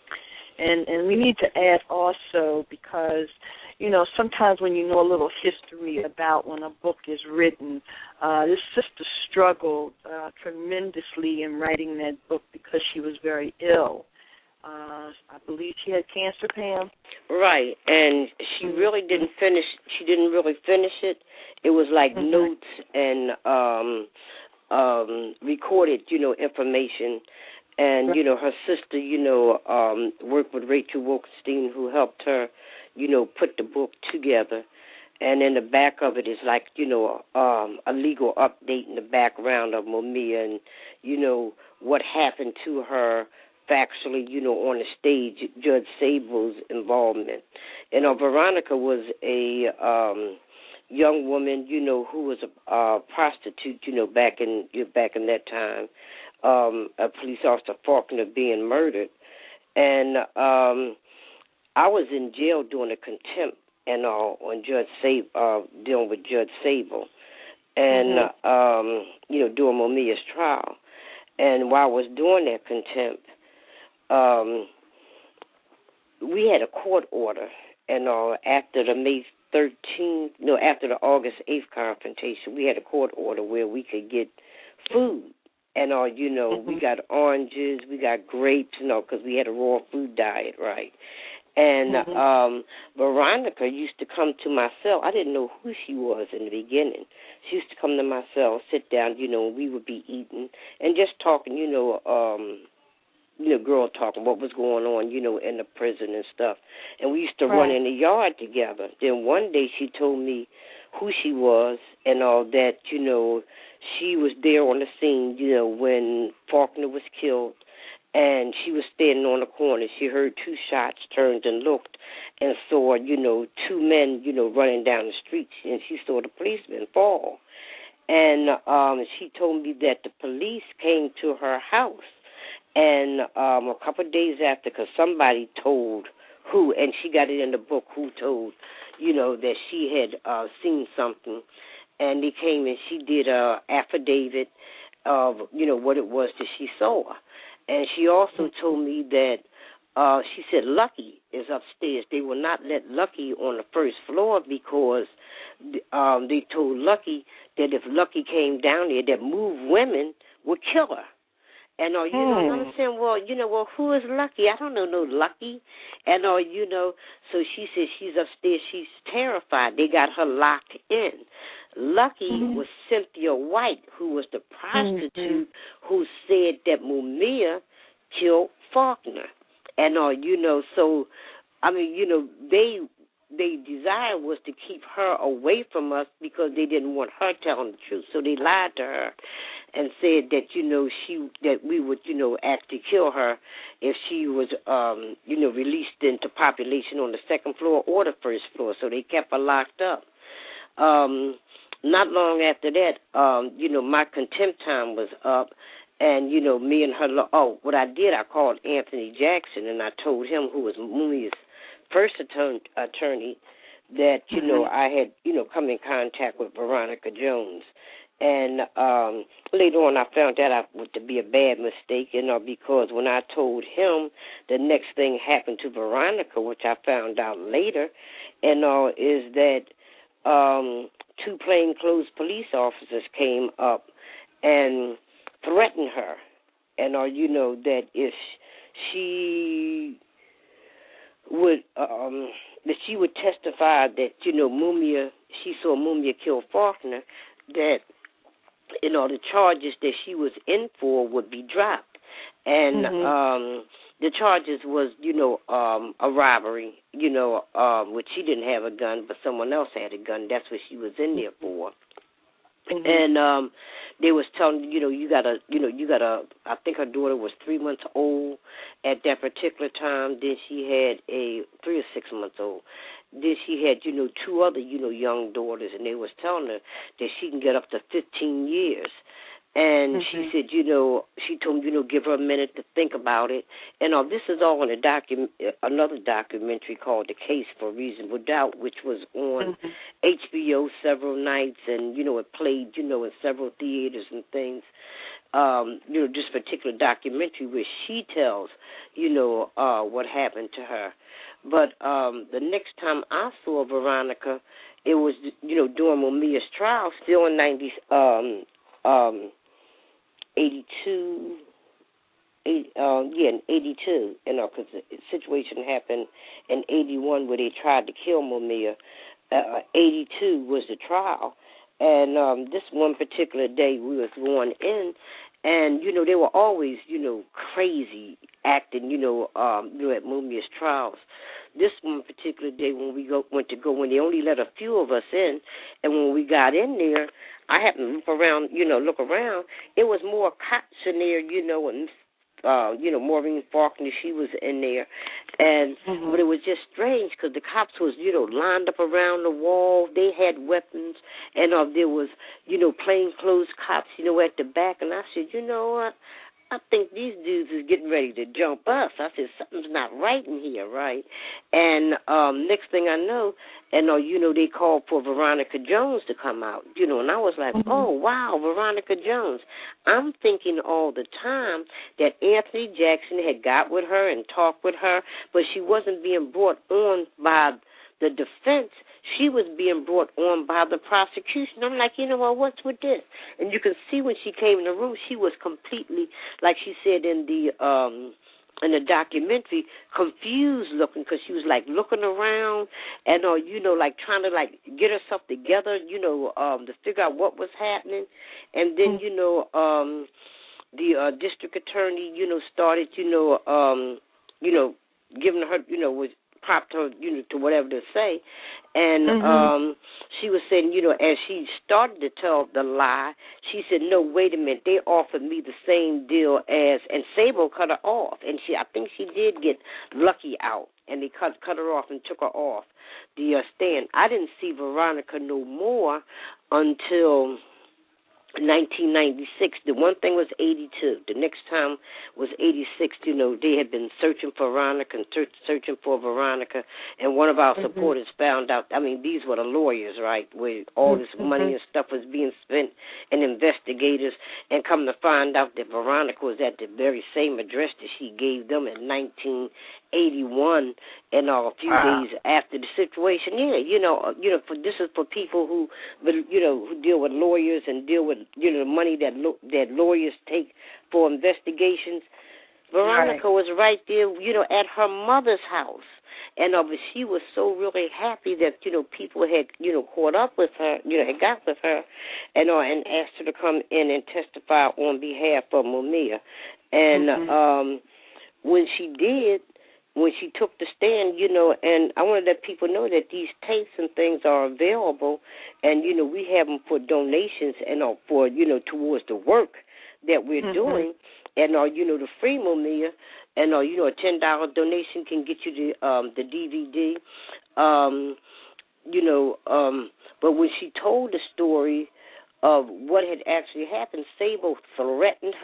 And and we need to add also, because you know, sometimes when you know a little history about when a book is written, uh, this sister struggled uh, tremendously in writing that book because she was very ill. Uh, I believe she had cancer, Pam. Right, and she mm-hmm. really didn't finish. She didn't really finish it. It was like mm-hmm. notes and um, um, recorded, you know, information. And right. you know, her sister, you know, um, worked with Rachel Wilkenstein, who helped her, you know, put the book together. And in the back of it is like, you know, um, a legal update in the background of Mumia, and you know what happened to her. Factually, you know, on the stage, Judge Sable's involvement. And uh, Veronica was a um, young woman, you know, who was a uh, prostitute, you know, back in back in that time. Um, a police officer, Faulkner, being murdered. And um, I was in jail doing a contempt and all on Judge Sable, uh, dealing with Judge Sable, and mm-hmm. um, you know, doing Mumia's trial. And while I was doing that contempt, Um, we had a court order, and uh, after the May thirteenth, no, after the August eighth confrontation, we had a court order where we could get food. And, uh, you know, mm-hmm. we got oranges, we got grapes, you know, because we had a raw food diet, right? And mm-hmm. um, Veronica used to come to my cell. I didn't know who she was in the beginning. She used to come to my cell, sit down, you know, and we would be eating and just talking, you know, um, you know, girl talking, what was going on, you know, in the prison and stuff. And we used to right. run in the yard together. Then one day she told me who she was and all that, you know, she was there on the scene, you know, when Faulkner was killed. And she was standing on the corner. She heard two shots, turned and looked, and saw, you know, two men, you know, running down the street. And she saw the policeman fall. And um, she told me that the police came to her house. And um, a couple of days after, because somebody told who, and she got it in the book, who told, you know, that she had uh, seen something. And they came and she did a affidavit of, you know, what it was that she saw. And she also told me that uh, she said Lucky is upstairs. They will not let Lucky on the first floor because um, they told Lucky that if Lucky came down there, that moved women would kill her. And, uh, you hmm. know, I'm saying, well, you know, well, who is Lucky? I don't know no Lucky. And, uh, you know, so she said she's upstairs. She's terrified. They got her locked in. Lucky mm-hmm. was Cynthia White, who was the prostitute mm-hmm. who said that Mumia killed Faulkner. And, uh, you know, so, I mean, you know, they... Their desire was to keep her away from us because they didn't want her telling the truth. So they lied to her and said that, you know, she that we would, you know, actually kill her if she was, um, you know, released into population on the second floor or the first floor. So they kept her locked up. Um, not long after that, um, you know, my contempt time was up. And, you know, me and her, oh, what I did, I called Anthony Jackson and I told him, who was Mumia's first attorney, that, you mm-hmm. know, I had, you know, come in contact with Veronica Jones. And um, later on, I found that out to be a bad mistake, you know, because when I told him, the next thing happened to Veronica, which I found out later, and all, is that um, two plainclothes police officers came up and threatened her, and all, you know, that if she would um, that she would testify that, you know, Mumia, she saw Mumia kill Faulkner, that, you know, the charges that she was in for would be dropped. And mm-hmm. um, the charges was, you know, um, a robbery, you know, um, which she didn't have a gun, but someone else had a gun. That's what she was in there for. Mm-hmm. And um, they was telling, you know, you got to, you know, you got to, I think her daughter was three months old at that particular time. Then she had a, three or six months old. Then she had, you know, two other, you know, young daughters, and they was telling her that she can get up to fifteen years. And mm-hmm. she said, you know, she told me, you know, give her a minute to think about it. And uh, this is all in a docu- another documentary called The Case for Reasonable Doubt, which was on mm-hmm. H B O several nights, and, you know, it played, you know, in several theaters and things. Um, you know, this particular documentary where she tells, you know, uh, what happened to her. But um, the next time I saw Veronica, it was, you know, during Mumia's trial, still in ninety, um, um, eighty-two, eight, uh, yeah, in eighty-two, you know, because the situation happened in eighty-one where they tried to kill Mumia. Uh, eighty-two was the trial. And um, this one particular day we was going in, and, you know, they were always, you know, crazy acting, you know, um, you know, at Mumia's trials. This one particular day when we go, went to go in, they only let a few of us in, and when we got in there, I happened to look around, you know, look around, it was more cops in there, you know, and, uh, you know, Maureen Faulkner, she was in there, and, mm-hmm. but it was just strange because the cops was, you know, lined up around the wall, they had weapons, and uh, there was, you know, plainclothes cops, you know, at the back, and I said, you know what, I think these dudes is getting ready to jump us. I said, something's not right in here, right? And um, next thing I know, and uh, you know, they called for Veronica Jones to come out, you know, and I was like, mm-hmm. oh, wow, Veronica Jones. I'm thinking all the time that Anthony Jackson had got with her and talked with her, but she wasn't being brought on by the defense. She was being brought on by the prosecution. I'm like, you know what, what's with this? And you can see when she came in the room, she was completely, like she said in the um, in the documentary, confused looking because she was, like, looking around and, uh, you know, like trying to, like, get herself together, you know, um, to figure out what was happening. And then, you know, um, the uh, district attorney, you know, started, you know, um, you know, giving her, you know, was propped her, you know, to whatever to say. And mm-hmm. um, she was saying, you know, as she started to tell the lie, she said, no, wait a minute, they offered me the same deal as, and Sable cut her off. And she, I think she did get lucky out, and they cut, cut her off and took her off the uh, stand. I didn't see Veronica no more until nineteen ninety-six. The one thing was eighty-two. The next time was eighty-six. You know, they had been searching for Veronica and search, searching for Veronica, and one of our mm-hmm. supporters found out, I mean, these were the lawyers, right, where all this mm-hmm. money and stuff was being spent, and investigators, and come to find out that Veronica was at the very same address that she gave them in nineteen eighty-one, and uh, a few wow. days after the situation. Yeah, you know, you know, for, this is for people who, you know, who deal with lawyers and deal with, you know, the money that lo- that lawyers take for investigations. Veronica right. was right there, you know, at her mother's house. And uh, but she was so really happy that, you know, people had, you know, caught up with her, you know, had got with her, and uh, and asked her to come in and testify on behalf of Mumia. And mm-hmm. um, when she did, when she took the stand, you know, and I want to let people know that these tapes and things are available, and, you know, we have them for donations and uh, for, you know, towards the work that we're mm-hmm. doing, and, uh, you know, the free Mumia, and, uh, you know, a ten dollars donation can get you the um, the D V D, um, you know, um, but when she told the story of what had actually happened, Sable threatened her,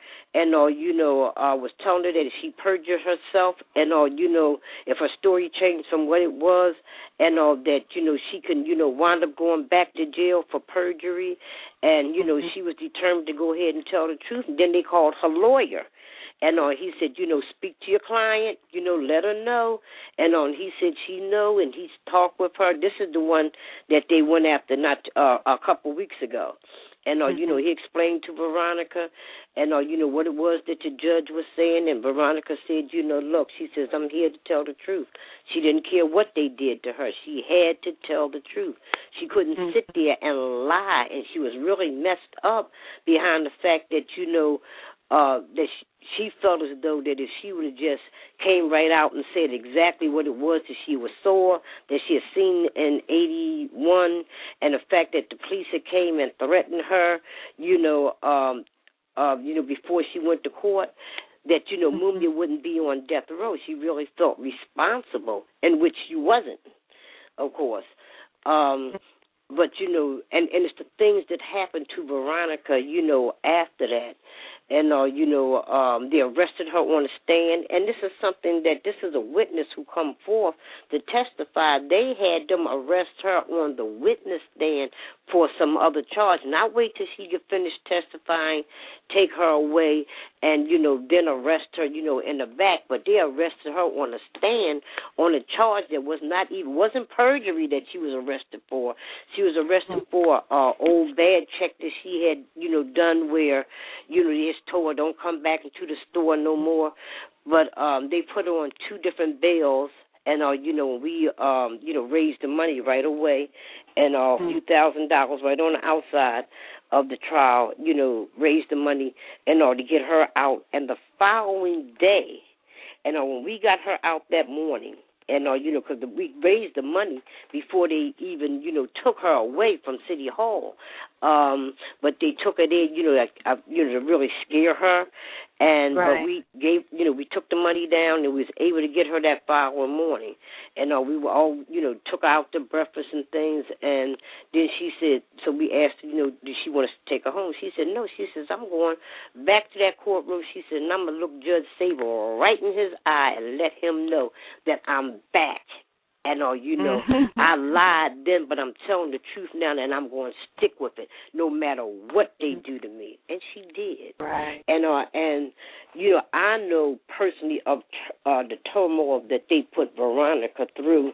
and uh, you know, uh, was telling her that if she perjured herself, and uh, you know, if her story changed from what it was, and uh, that you know she can, you know, wind up going back to jail for perjury, and you know, she was determined to go ahead and tell the truth. And then they called her lawyer. And uh, he said, you know, speak to your client, you know, let her know. And uh, he said she know, and he's talked with her. This is the one that they went after not uh, a couple weeks ago. And, uh, mm-hmm. you know, he explained to Veronica, and, uh, you know, what it was that the judge was saying. And Veronica said, you know, look, she says, I'm here to tell the truth. She didn't care what they did to her. She had to tell the truth. She couldn't mm-hmm. sit there and lie, and she was really messed up behind the fact that, you know, uh, that she, she felt as though that if she would have just came right out and said exactly what it was that she was saw, that she had seen in eighty-one, and the fact that the police had came and threatened her, you know, um, uh, you know, before she went to court, that, you know, mm-hmm. Mumia wouldn't be on death row. She really felt responsible, in which she wasn't, of course. Um, but, you know, and, and it's the things that happened to Veronica, you know, after that. And, uh, you know, um, they arrested her on the stand. And this is something that this is a witness who come forth to testify. They had them arrest her on the witness stand for some other charge. Not wait till she could finish testifying, take her away, and, you know, then arrest her, you know, in the back. But they arrested her on the stand on a charge that was not even, wasn't perjury that she was arrested for. She was arrested for uh, old bad check that she had, you know, done where, you know, they just told her don't come back into the store no more. But um, they put her on two different bails. And, uh, you know, we, um, you know, raised the money right away, and uh, a few thousand dollars right on the outside of the trial, you know, raised the money in order to get her out. And the following day, and uh, when we got her out that morning, and, uh, you know, because we raised the money before they even, you know, took her away from City Hall. Um, but they took her there, you know, like, uh, you know, to really scare her. And right. but we gave, you know, we took the money down, and we was able to get her that following morning. And uh, we were all, you know, took out the breakfast and things. And then she said, so we asked her, you know, did she want us to take her home? She said, no. She says, I'm going back to that courtroom. She said, and I'm going to look Judge Sable right in his eye and let him know that I'm back. And, uh, you know, mm-hmm. I lied then, but I'm telling the truth now, and I'm going to stick with it no matter what they do to me. And she did. Right. And, uh, and you know, I know personally of uh, the turmoil that they put Veronica through,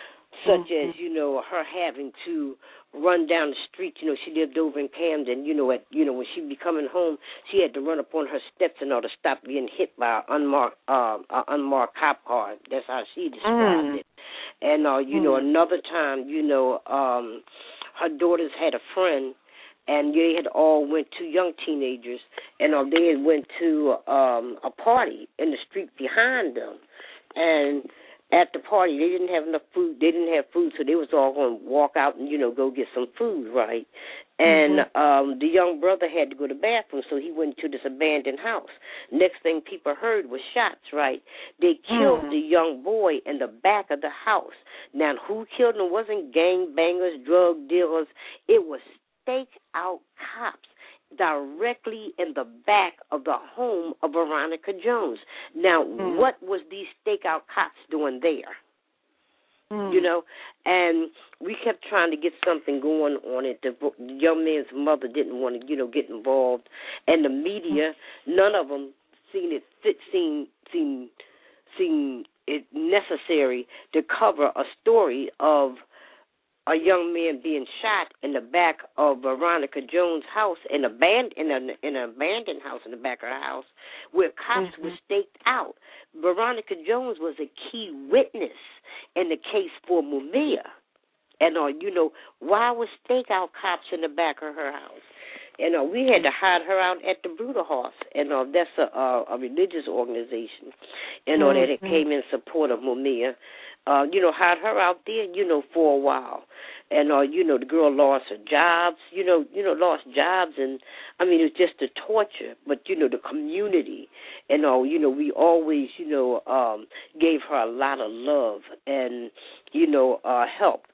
such mm-hmm. as, you know, her having to run down the street. You know, she lived over in Camden. You know, at you know when she'd be coming home, she had to run up on her steps in order to stop being hit by an unmarked, uh, an unmarked cop car. That's how she described mm. it. And, uh, you mm. know, another time, you know, um, her daughters had a friend, and they had all went to young teenagers, and uh, they had went to um, a party in the street behind them. And at the party, they didn't have enough food. They didn't have food, so they was all going to walk out and, you know, go get some food, right? And mm-hmm. um, the young brother had to go to the bathroom, so he went to this abandoned house. Next thing people heard was shots, right? They killed mm-hmm. the young boy in the back of the house. Now, who killed him? It wasn't gangbangers, drug dealers. It was stake-out cops directly in the back of the home of Veronica Jones. Now, mm. what was these stakeout cops doing there? Mm. You know, and we kept trying to get something going on it. The young man's mother didn't want to, you know, get involved, and the media, mm. none of them seen it fit, seen, seen, seen it necessary to cover a story of a young man being shot in the back of Veronica Jones' house, in a band, in, a, in an abandoned house in the back of her house, where cops mm-hmm. were staked out. Veronica Jones was a key witness in the case for Mumia. And, uh, you know, why was stakeout cops in the back of her house? And uh, we had to hide her out at the Bruderhaus, and uh, that's a, a, a religious organization, and uh, mm-hmm. that came in support of Mumia. Uh, you know, had her out there, you know, for a while. And, uh, you know, the girl lost her jobs, you know, you know, lost jobs. And, I mean, it was just the torture. But, you know, the community and all, you know, we always, you know, um, gave her a lot of love and, you know, uh, help.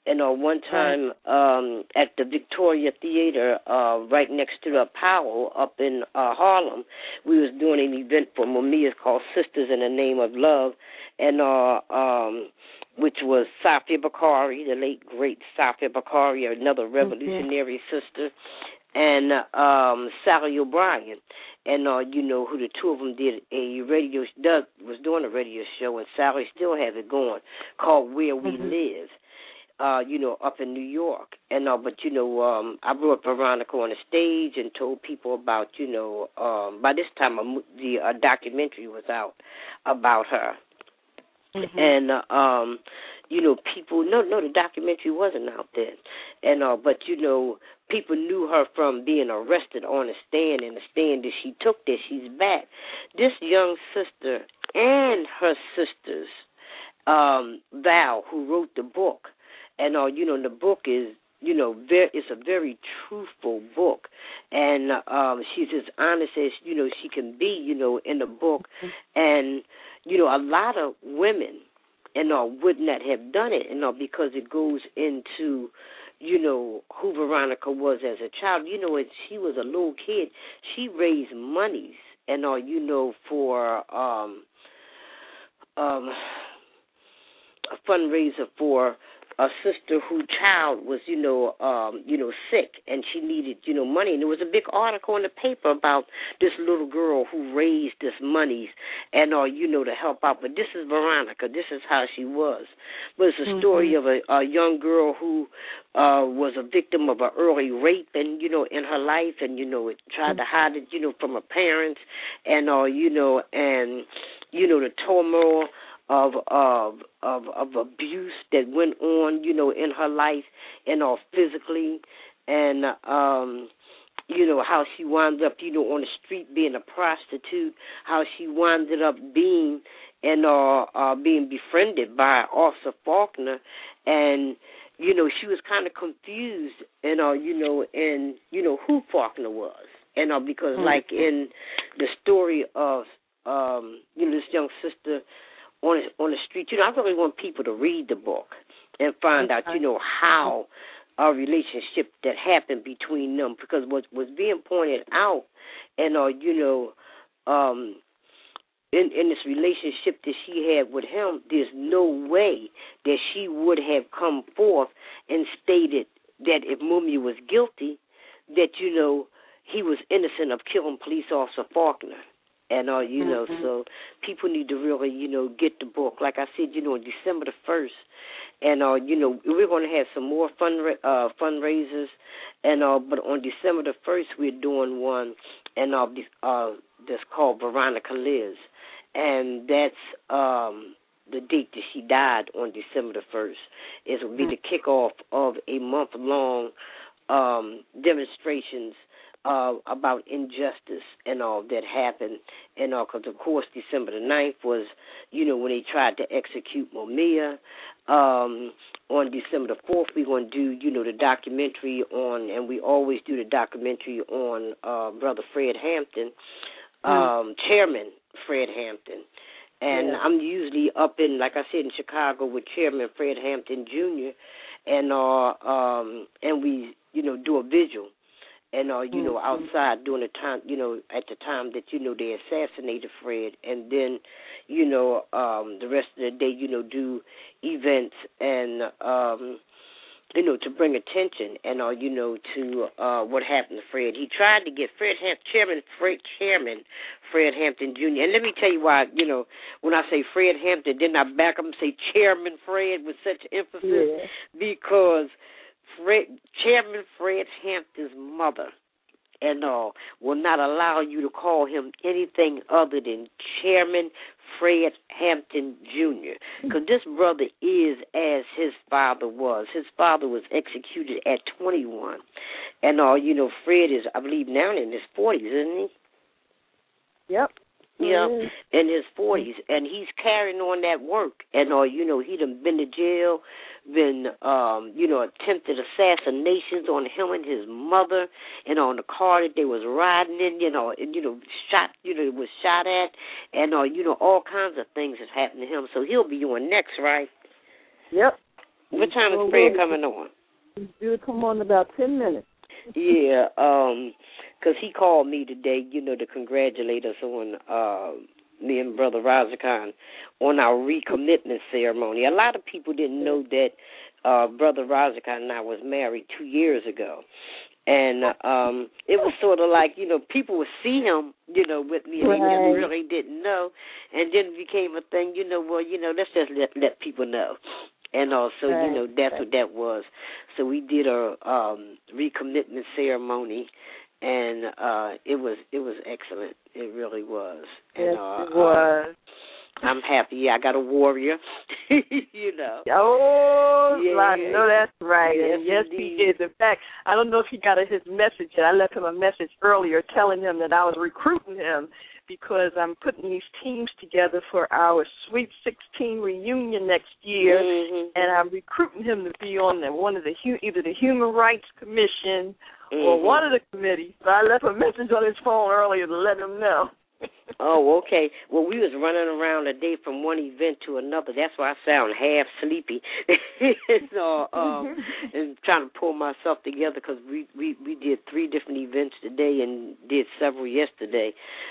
And uh, one time um, at the Victoria Theater, uh, right next to the Apollo up in uh, Harlem, we was doing an event for Mumia called Sisters in the Name of Love, and uh, um, which was Safia Bakari, the late great Safia Bakari, another revolutionary mm-hmm. sister, and um, Sally O'Brien. And, uh, you know, who the two of them did a radio, Doug was doing a radio show, and Sally still has it going, called Where We mm-hmm. Live. Uh, you know, up in New York. And uh, but, you know, um, I brought Veronica on the stage and told people about, you know, um, by this time a, the uh, documentary was out about her. Mm-hmm. And, uh, um, you know, people, no, no, the documentary wasn't out then. And, uh, but, you know, people knew her from being arrested on the stand, and the stand that she took that she's back. This young sister and her sisters, um, Val, who wrote the book, and, uh, you know, the book is, you know, very, it's a very truthful book. And um, she's as honest as, you know, she can be, you know, in the book. And, you know, a lot of women, and uh, would not have done it, you know, because it goes into, you know, who Veronica was as a child. You know, when she was a little kid, she raised monies, and, uh, you know, for um, um, a fundraiser for a sister whose child was, you know, um, you know, sick, and she needed, you know, money. And there was a big article in the paper about this little girl who raised this monies and, uh, you know, to help out. But this is Veronica. This is how she was. But it's a mm-hmm. story of a, a young girl who uh, was a victim of an early rape, and, you know, in her life, and, you know, it tried mm-hmm. to hide it, you know, from her parents, and, uh, you know, and, you know, the turmoil of of of of abuse that went on, you know, in her life, and all physically, and um, you know, how she wound up, you know, on the street being a prostitute, how she wound up being and uh, uh being befriended by Officer Faulkner, and you know, she was kind of confused, and uh, you know, and you know who Faulkner was, and uh, because mm-hmm. like in the story of um, you know, this young sister on on the street, you know, I really want people to read the book and find out, you know, how a relationship that happened between them, because what was being pointed out, and uh, you know, um, in in this relationship that she had with him, there's no way that she would have come forth and stated that if Mumia was guilty, that, you know, he was innocent of killing police officer Faulkner. And, uh, you know, mm-hmm. so people need to really, you know, get the book. Like I said, you know, on December the first. And, uh, you know, we're going to have some more fund uh, fundraisers. And uh, but on December the first, we're doing one, and uh, uh, that's called Veronica Lives. And that's um, the date that she died on December the first. It will be mm-hmm. the kickoff of a month-long um, demonstrations Uh, about injustice and all that happened, and all, because of course December the ninth was, you know, when they tried to execute Mumia. Um, on December the fourth, we're going to do, you know, the documentary on, and we always do the documentary on uh, Brother Fred Hampton, um, mm. Chairman Fred Hampton. And yeah. I'm usually up in, like I said, in Chicago with Chairman Fred Hampton Junior, and uh, um, and we, you know, do a vigil. And, uh, you know, outside during the time, you know, at the time that, you know, they assassinated Fred. And then, you know, um, the rest of the day, you know, do events and, um, you know, to bring attention and, uh, you know, to uh, what happened to Fred. He tried to get Fred Hampton, Chairman Fred, Chairman Fred Hampton Junior And let me tell you why, you know, when I say Fred Hampton, then I back up and say Chairman Fred with such emphasis, yeah. because Fred, Chairman Fred Hampton's mother and all will not allow you to call him anything other than Chairman Fred Hampton Junior Because this brother is as his father was. His father was executed at twenty-one. And all, you know, Fred is, I believe, now in his forties, isn't he? Yep. You know, in his forties, and he's carrying on that work. And, uh, you know, he done been to jail, been, um, you know, attempted assassinations on him and his mother, and on the car that they was riding in, you know, and, you know, shot, you know, was shot at, and, uh, you know, all kinds of things has happened to him. So he'll be on next, right? Yep. What time is prayer coming on? It'll come on in about ten minutes. Yeah, um, because he called me today, you know, to congratulate us on uh, me and Brother Razakhan on our recommitment ceremony. A lot of people didn't know that uh, Brother Razakhan and I was married two years ago. And um, it was sort of like, you know, people would see him, you know, with me, and right. they really didn't know. And then it became a thing, you know, well, you know, let's just let, let people know. And also, right. you know, that's right. what that was. So we did a um, recommitment ceremony, and uh, it was it was excellent. It really was. And, yes, uh, it was. Uh, I'm happy. I got a warrior, you know. Oh, yeah. I know that's right. Yes, and yes, indeed. he is. In fact, I don't know if he got his message yet. I left him a message earlier telling him that I was recruiting him because I'm putting these teams together for our Sweet sixteen reunion next year, mm-hmm. and I'm recruiting him to be on the, one of the either the Human Rights Commission mm-hmm. or one of the committees. So I left a message on his phone earlier to let him know. Oh, okay. Well, we was running around today from one event to another. That's why I sound half sleepy. so, um, and trying to pull myself together because we, we, we did three different events today and did several yesterday.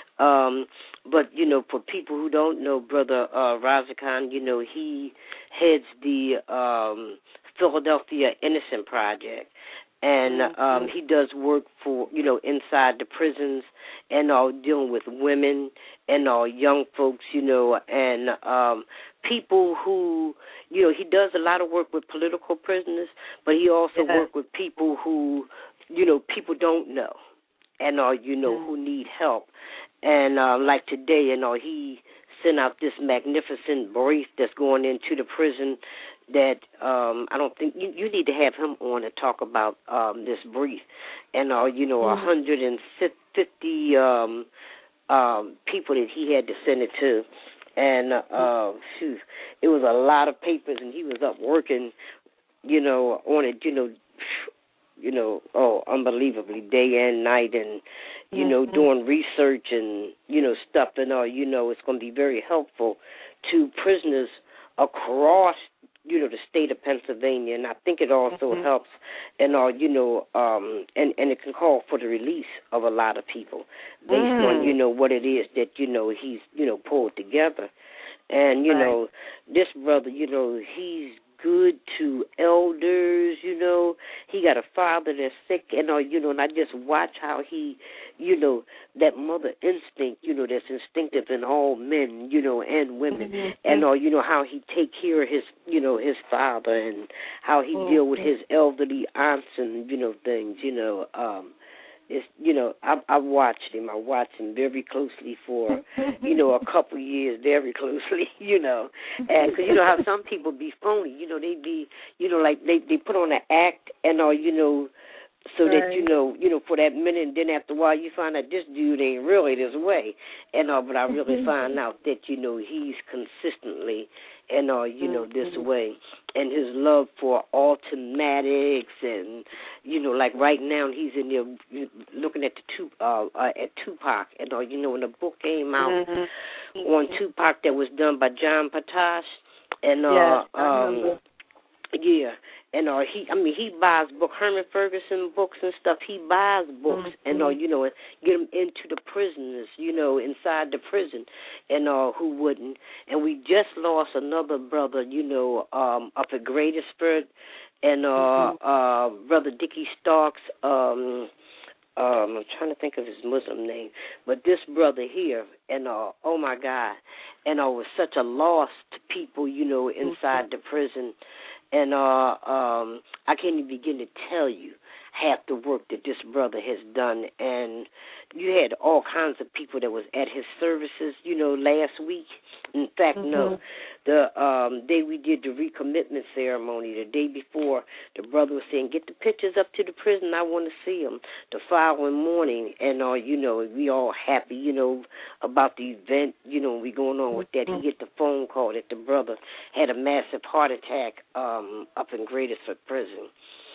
Um, but, you know, for people who don't know, Brother uh, Razakhan, you know, he heads the um, Philadelphia Innocent Project. And um, he does work for, you know, inside the prisons and all dealing with women and all young folks, you know, and um, people who, you know, he does a lot of work with political prisoners, but he also yeah. works with people who, you know, people don't know and all, you know, who need help. And uh, like today, you know, he sent out this magnificent brief that's going into the prison that um, I don't think you, you need to have him on to talk about um, this brief. And, uh, you know, mm-hmm. one hundred fifty um, um, people that he had to send it to. And, uh, phew, it was a lot of papers, and he was up working, you know, on it, you know, you know, oh, unbelievably, day and night, and, you mm-hmm. know, doing research and, you know, stuff and all, you know, it's going to be very helpful to prisoners across, you know, the state of Pennsylvania, and I think it also mm-hmm. helps, and all, you know, um, and, and it can call for the release of a lot of people based mm. on, you know, what it is that, you know, he's, you know, pulled together. And, you right. know, this brother, you know, he's good to elders, you know. He got a father that's sick, and, uh, you know, and I just watch how he, you know, that mother instinct, you know, that's instinctive in all men, you know, and women, mm-hmm. and, uh, you know, how he take care of his, you know, his father and how he mm-hmm. deal with his elderly aunts and, you know, things, you know, um, it's, you know, I, I watched him. I watched him very closely for, you know, a couple years, very closely, you know. And because, you know, how some people be phony, you know, they be, you know, like they, they put on an act and, or, you know, so right. that, you know, you know, for that minute, and then after a while you find out this dude ain't really this way. And, uh, but I really find out that, you know, he's consistently and, uh, you know, this way. And his love for automatics and, you know, like right now he's in there looking at the two, uh, uh, at Tupac. And, uh, you know, when the book came out mm-hmm. on Tupac that was done by John Patash. And, uh, yes, um, yeah. And uh, he, I mean, he buys books, Herman Ferguson books and stuff. He buys books, mm-hmm. and uh, you know, get them into the prisoners, you know, inside the prison, and uh, who wouldn't? And we just lost another brother, you know, um, up at Greater Spirit, and uh, mm-hmm. uh, Brother Dickie Starks. Um, um, I'm trying to think of his Muslim name, but this brother here, and uh, oh my God, and uh, was such a loss to people, you know, inside mm-hmm. the prison. And uh, um, I can't even begin to tell you half the work that this brother has done. And you had all kinds of people that was at his services, you know, last week. In fact, mm-hmm. no, the um, day we did the recommitment ceremony, the day before, the brother was saying, get the pictures up to the prison. I want to see them. The following morning, and, uh, you know, we all happy, you know, about the event, you know, we going on with that. Mm-hmm. He get the phone call that the brother had a massive heart attack um, up in Greater Prison.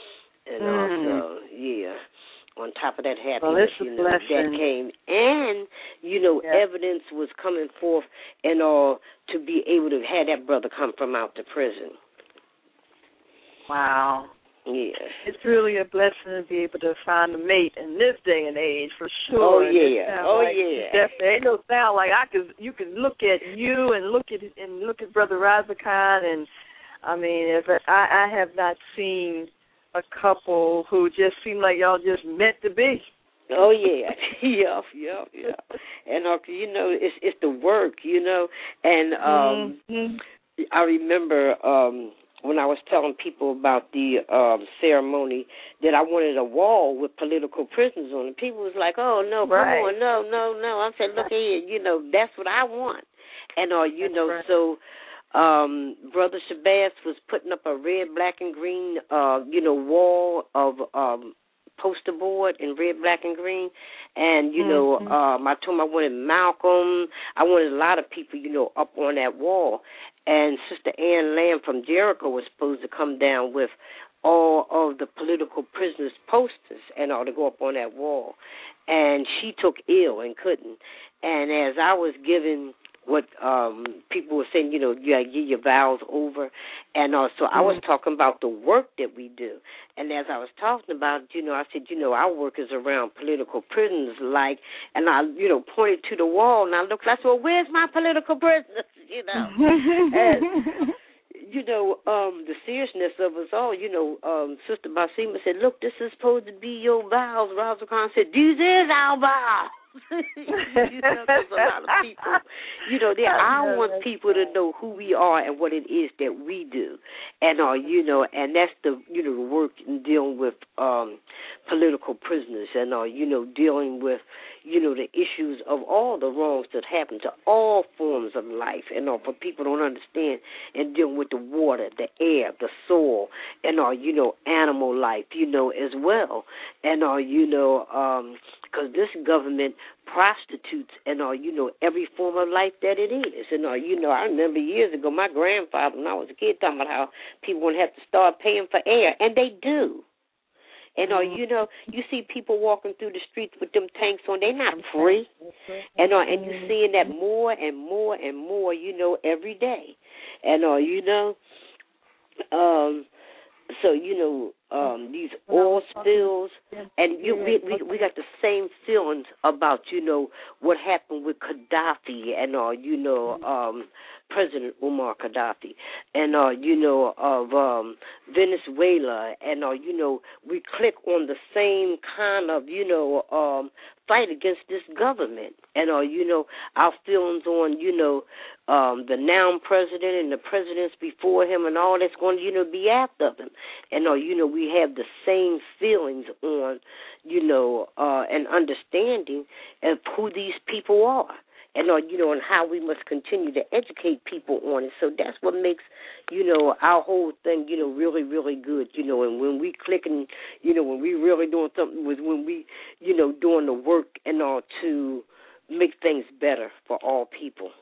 And mm. also, yeah, on top of that happiness, well, you know, that came. And, you know, yeah. evidence was coming forth and all to be able to have that brother come from out the prison. Wow. Yeah. It's really a blessing to be able to find a mate in this day and age, for sure. Oh yeah. Oh like, yeah. Definitely. Ain't no sound like I could. You can look at you and look at and look at Brother Raza Khan, and I mean, if I, I have not seen a couple who just seem like y'all just meant to be. Oh yeah, yeah, yeah, yeah. And uh, you know, it's it's the work, you know, and um, mm-hmm. I remember um. when I was telling people about the um, ceremony, that I wanted a wall with political prisoners on it. People was like, oh, no, come right. on, no, no, no. I said, look here, you know, that's what I want. And, uh, you that's know, right. so um, Brother Shabazz was putting up a red, black, and green, uh, you know, wall of um, poster board in red, black, and green. And, you mm-hmm. know, um, I told him I wanted Malcolm. I wanted a lot of people, you know, up on that wall. And Sister Ann Lamb from Jericho was supposed to come down with all of the political prisoners' posters and all to go up on that wall. And she took ill and couldn't. And as I was giving what um, people were saying, you know, you got to get your vows over. And uh, so mm-hmm. I was talking about the work that we do. And as I was talking about, you know, I said, you know, our work is around political prisoners, like, and I, you know, pointed to the wall, and I looked, I said, well, where's my political prisoners, you know? And, you know, um, the seriousness of us all, you know, um, Sister Basima said, look, this is supposed to be your vows. Raza Khan said, these is our vows. You know, there's a lot of people, you know, there, I want people to know who we are and what it is that we do. And, uh, you know, and that's the, you know, the work in dealing with um, political prisoners and, uh, you know, dealing with, you know, the issues of all the wrongs that happen to all forms of life. And uh, for people don't understand, and dealing with the water, the air, the soil, and, uh, you know, animal life, you know, as well. And, uh, you know, um, because this government prostitutes and, uh, you know, every form of life that it is. And, uh, you know, I remember years ago, my grandfather, when I was a kid, talking about how people would have to start paying for air, and they do. And, uh, you know, you see people walking through the streets with them tanks on. They're not free. And, uh, and you're seeing that more and more and more, you know, every day. And, uh, you know, um, so, you know, um, these oil spills, and you, we, we we got the same feelings about, you know, what happened with Gaddafi and, uh, you know, um, President Umar Gaddafi, and, uh, you know, of um, Venezuela, and, uh, you know, we click on the same kind of, you know, um, fight against this government. And, uh, you know, our feelings on, you know, um, the now president and the presidents before him and all that's going to, you know, be after him. And, uh, you know, we have the same feelings on, you know, uh, and understanding of who these people are. And, uh, you know, and how we must continue to educate people on it. So that's what makes, you know, our whole thing, you know, really, really good, you know. And when we click and, you know, when we really doing something was when we, you know, doing the work and all to make things better for all people.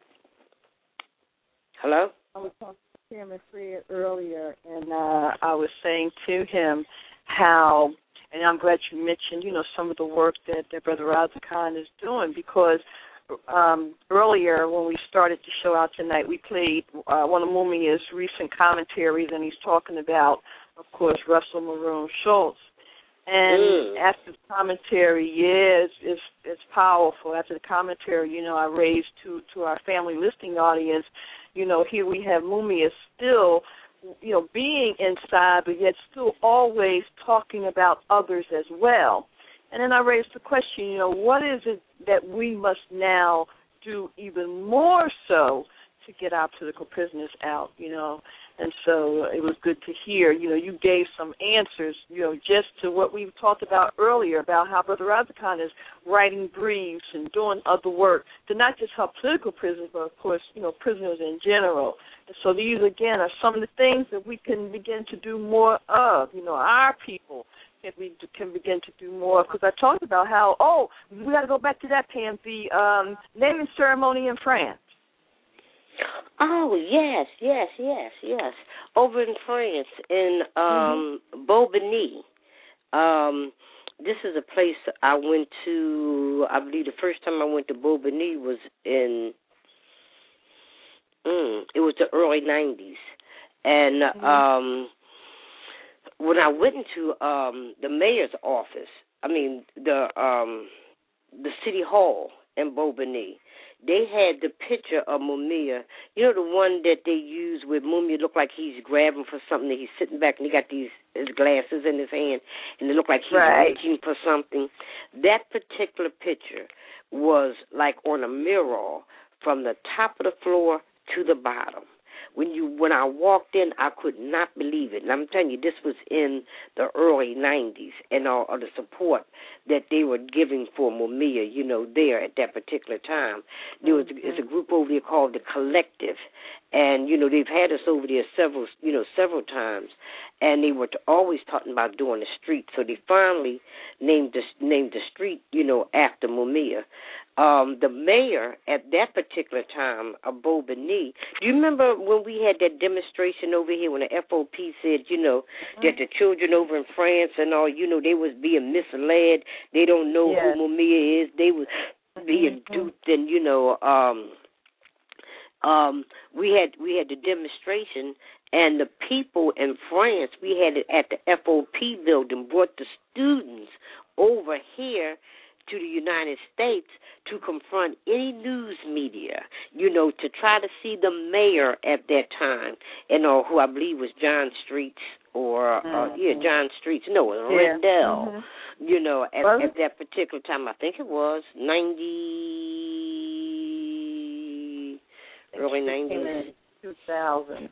Hello? I was talking to Chairman Fred earlier, and uh, I was saying to him how, and I'm glad you mentioned, you know, some of the work that, that Brother Raza Khan is doing, because Um, earlier when we started the show out tonight, we played uh, one of Mumia's recent commentaries, and he's talking about, of course, Russell Maroon Schultz. And mm. after the commentary, yeah, it's, it's it's powerful. After the commentary, you know, I raised to, to our family listening audience, you know, here we have Mumia still, you know, being inside, but yet still always talking about others as well. And then I raised the question, you know, what is it that we must now do even more so to get our political prisoners out, you know? And so it was good to hear, you know, you gave some answers, you know, just to what we talked about earlier about how Brother Raza Khan is writing briefs and doing other work to not just help political prisoners, but, of course, you know, prisoners in general. And so these, again, are some of the things that we can begin to do more of, you know, our people. We can begin to do more, because I talked about how, oh, we got to go back to that, Pam, the um, naming ceremony in France. Oh, yes, yes, yes, yes. Over in France, in um, mm-hmm. Bobigny. Um, this is a place I went to, I believe the first time I went to Bobigny was in, mm, it was the early nineties. And, mm-hmm. um, when I went into um, the mayor's office, I mean the um, the city hall in Bobigny, they had the picture of Mumia. You know, the one that they use with Mumia look like he's grabbing for something. He's sitting back and he got these his glasses in his hand, and it looked like he's right. reaching for something. That particular picture was like on a mirror from the top of the floor to the bottom. When you when I walked in, I could not believe it. And I'm telling you, this was in the early nineties, and all of the support that they were giving for Mumia, you know, there at that particular time. There was mm-hmm. it's a group over there called The Collective, and, you know, they've had us over there several, you know, several times, and they were always talking about doing the street. So they finally named the, named the street, you know, after Mumia. Um, the mayor at that particular time of Bobigny, do you remember when we had that demonstration over here when the F O P said, you know, mm-hmm. that the children over in France and all, you know, they was being misled. They don't know yes. who Mumia is. They was being mm-hmm. duped, and, you know, um, um, we had we had the demonstration, and the people in France, we had it at the F O P building, brought the students over here to the United States to confront any news media, you know, to try to see the mayor at that time, you know, who I believe was John Streets or, mm-hmm. uh, yeah, John Streets, no, it was yeah. Rendell, mm-hmm. you know, at, well, at that particular time. I think it was ninety, early nineties. two thousand.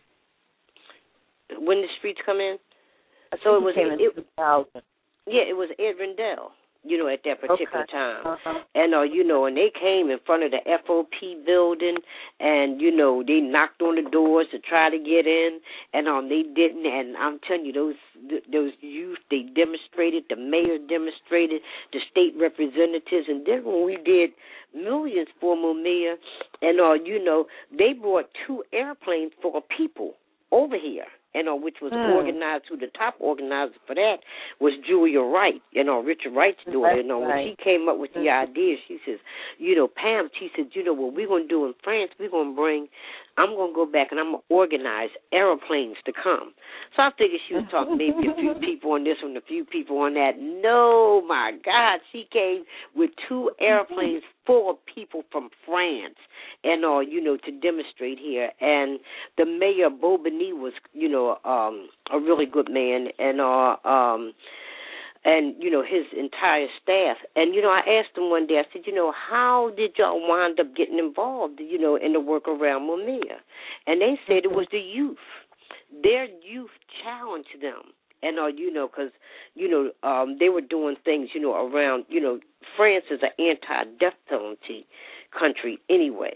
When did Streets come in? I so it was in it, two thousand. Yeah, it was Ed Rendell, you know, at that particular okay. time. Uh-huh. And, uh, you know, and they came in front of the F O P building, and, you know, they knocked on the doors to try to get in, and um, they didn't. And I'm telling you, those those youth, they demonstrated, the mayor demonstrated, the state representatives, and then when we did millions for Mumia, and, uh, you know, they brought two airplanes for people over here. You know, which was mm. organized, who the top organizer for that was Julia Wright, you know, Richard Wright's daughter. You know, when right. she came up with the idea, she says, you know, Pam, she said, you know, what we're going to do in France, we're going to bring, I'm going to go back and I'm going to organize airplanes to come. So I figured she was talking maybe a few people on this one, a few people on that. No, my God, she came with two airplanes full of people from France and all, uh, you know, to demonstrate here. And the mayor of Bobigny was, you know, um, a really good man, and uh, um, and you know, his entire staff. And you know, I asked him one day, I said, you know, how did y'all wind up getting involved, you know, in the work around Mumia? And they said it was the youth. Their youth challenged them. And, uh, you know, because, you know, um, they were doing things, you know, around, you know, France is an anti-death penalty country anyway.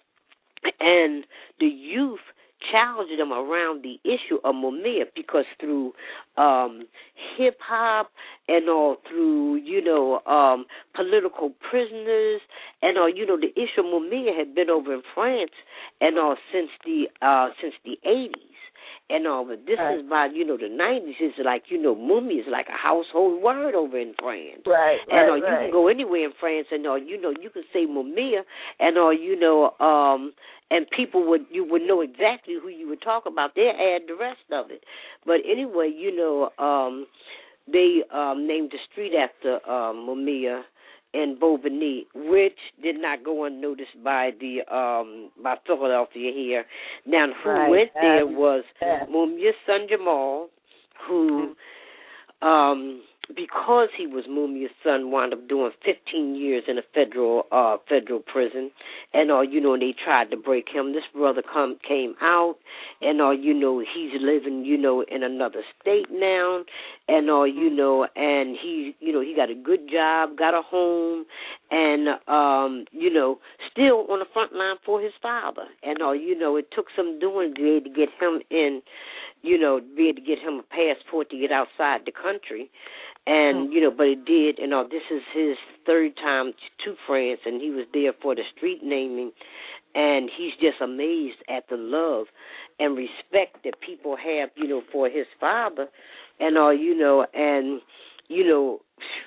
And the youth challenged them around the issue of Mumia, because through um, hip-hop and all through, you know, um, political prisoners and all, you know, the issue of Mumia had been over in France and all since the uh, since the eighties. And all, but this right. is by, you know, the nineties. It's like, you know, Mumia is like a household word over in France. Right, and right, all, you right. can go anywhere in France, and all, you know, you can say Mumia, and all, you know, um, and people would, you would know exactly who you would talk about. They'll add the rest of it. But anyway, you know, um, they um, named the street after um, Mumia in Bobigny, which did not go unnoticed by the um, by Philadelphia here. Now, who right. went there um, was yeah. Mumia's son Jamal, who, um, because he was Mumia's son, wound up doing fifteen years in a federal uh, federal prison, and all uh, you know, and they tried to break him. This brother come came out, and all uh, you know, he's living, you know, in another state now, and all uh, you know, and he, you know, he got a good job, got a home, and um, you know, still on the front line for his father, and all uh, you know, it took some doing to get him in, you know, be able to get him a passport to get outside the country. And, you know, but it did, and all, this is his third time to France, and he was there for the street naming, and he's just amazed at the love and respect that people have, you know, for his father, and all, you know, and, you know,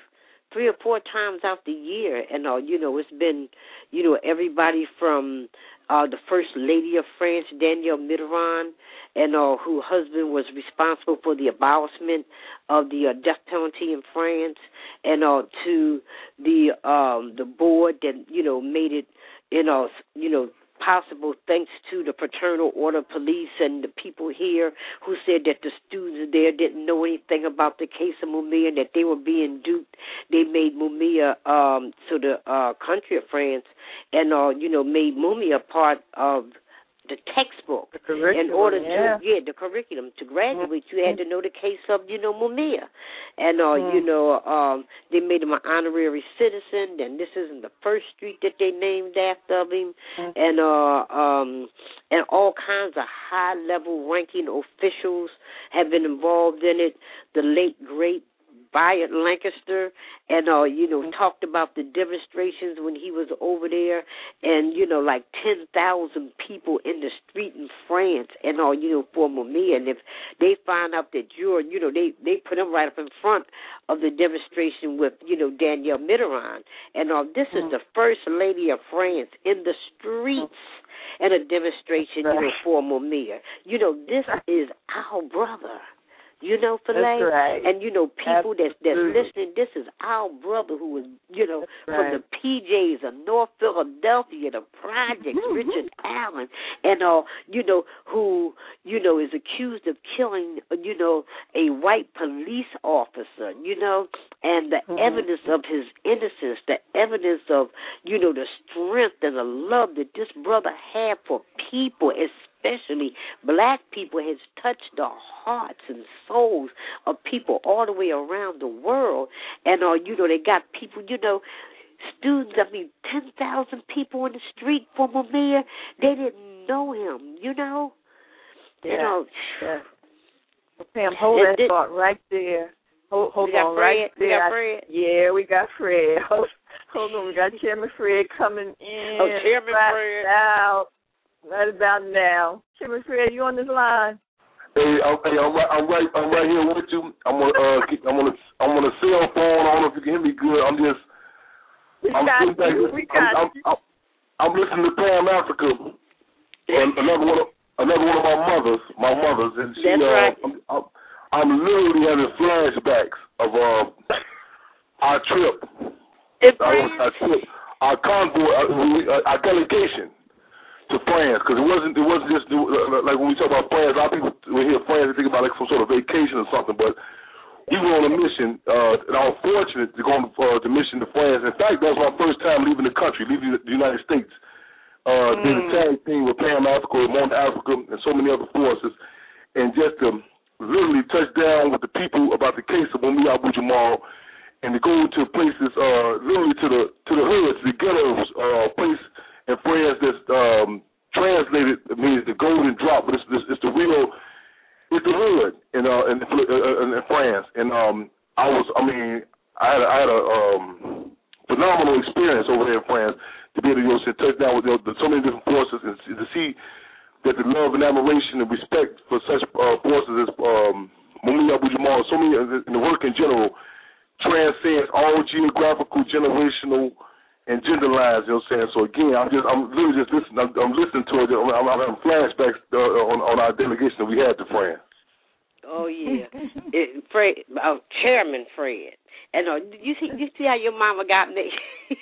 three or four times out the year, and uh, you know, it's been, you know, everybody from uh, the First Lady of France, Danielle Mitterrand, and uh, whose husband was responsible for the abolishment of the uh, death penalty in France, and uh, to the um, the board that, you know, made it, you know, you know. possible thanks to the Fraternal Order Police and the people here who said that the students there didn't know anything about the case of Mumia and that they were being duped. They made Mumia um, to the uh, country of France and, uh, you know, made Mumia part of the textbook. The in order to, yeah. yeah, the curriculum. To graduate, mm-hmm. you had to know the case of, you know, Mumia. And, uh, mm-hmm. you know, um, they made him an honorary citizen, and this isn't the first street that they named after him. Mm-hmm. And, uh, um, and all kinds of high-level ranking officials have been involved in it. The late, great Bayard Lancaster, and, uh, you know, mm-hmm. talked about the demonstrations when he was over there, and, you know, like ten thousand people in the street in France, and, uh, you know, for Mumia. And if they find out that you're, you know, they, they put him right up in front of the demonstration with, you know, Danielle Mitterrand. And uh, this mm-hmm. is the First Lady of France in the streets mm-hmm. in a demonstration, you know, for Mumia. You know, this is our brother. You know, Filet, right. and, you know, people that's, that's Absolutely. listening, this is our brother who was, you know, that's from right. the P Js of North Philadelphia, the projects, Mm-hmm. Richard Allen, and, uh, you know, who, you know, is accused of killing, you know, a white police officer, you know, and the mm-hmm. evidence of his innocence, the evidence of, you know, the strength and the love that this brother had for people, especially black people, has touched the hearts and souls of people all the way around the world. And, uh, you know, they got people, you know, students, I mean, ten thousand people in the street for Mumia. They didn't know him, you know? Yeah. You know. Yeah. Pam, hold that did, thought right there. Hold, hold we got on Fred. right there. We got Fred. Yeah, we got Fred. Hold, hold on, we got Chairman Fred coming in. Oh, Chairman right Fred. Now, right about now. Chairman Fred, you on this line? Hey, I'm, hey, I'm, right, I'm right. I'm right here with you. I'm on. Uh, I'm on. A, I'm on a cell phone. I don't know if you can hear me good. I'm just. We I'm got back. you. We got I'm, you. I'm, I'm, I'm listening to Pam Africa. Another one. Of, another one of my mothers. My mothers, and she. That's uh, right. I'm, I'm, I'm literally having flashbacks of uh, our trip. It's our, our trip. Our convoy. Our, our delegation to France, because it wasn't it wasn't just like when we talk about France, a lot of people will hear France and think about like some sort of vacation or something, but we were on a mission, uh, and I was fortunate to go on uh, the mission to France. In fact, that was my first time leaving the country, leaving the United States. Uh, mm. Did a tag team with Pam Africa, Mount Africa, and so many other forces, and just to literally touch down with the people about the case of Mumia Abu Jamal, and to go to places, uh, literally to the to the hoods, the ghettos, uh, place in France that's um, translated means the golden drop, but it's, it's, it's the real, it's the hood in uh, in, uh, in France. And um, I was, I mean, I had a, I had a um, phenomenal experience over there in France to be able to you know, touch down with you know, the, so many different forces and to see that the love and admiration and respect for such uh, forces as um, Mumia Abu Jamal, so many in the work in general, transcends all geographical, generational, and gender lines, you know what I'm saying? So again, I'm just, I'm literally just listening. I'm, I'm listening to it. I'm, I'm having flashbacks uh, on, on our delegation that we had to France. Oh yeah, it, Fred, uh, Chairman Fred, and uh, you see, you see how your mama got me.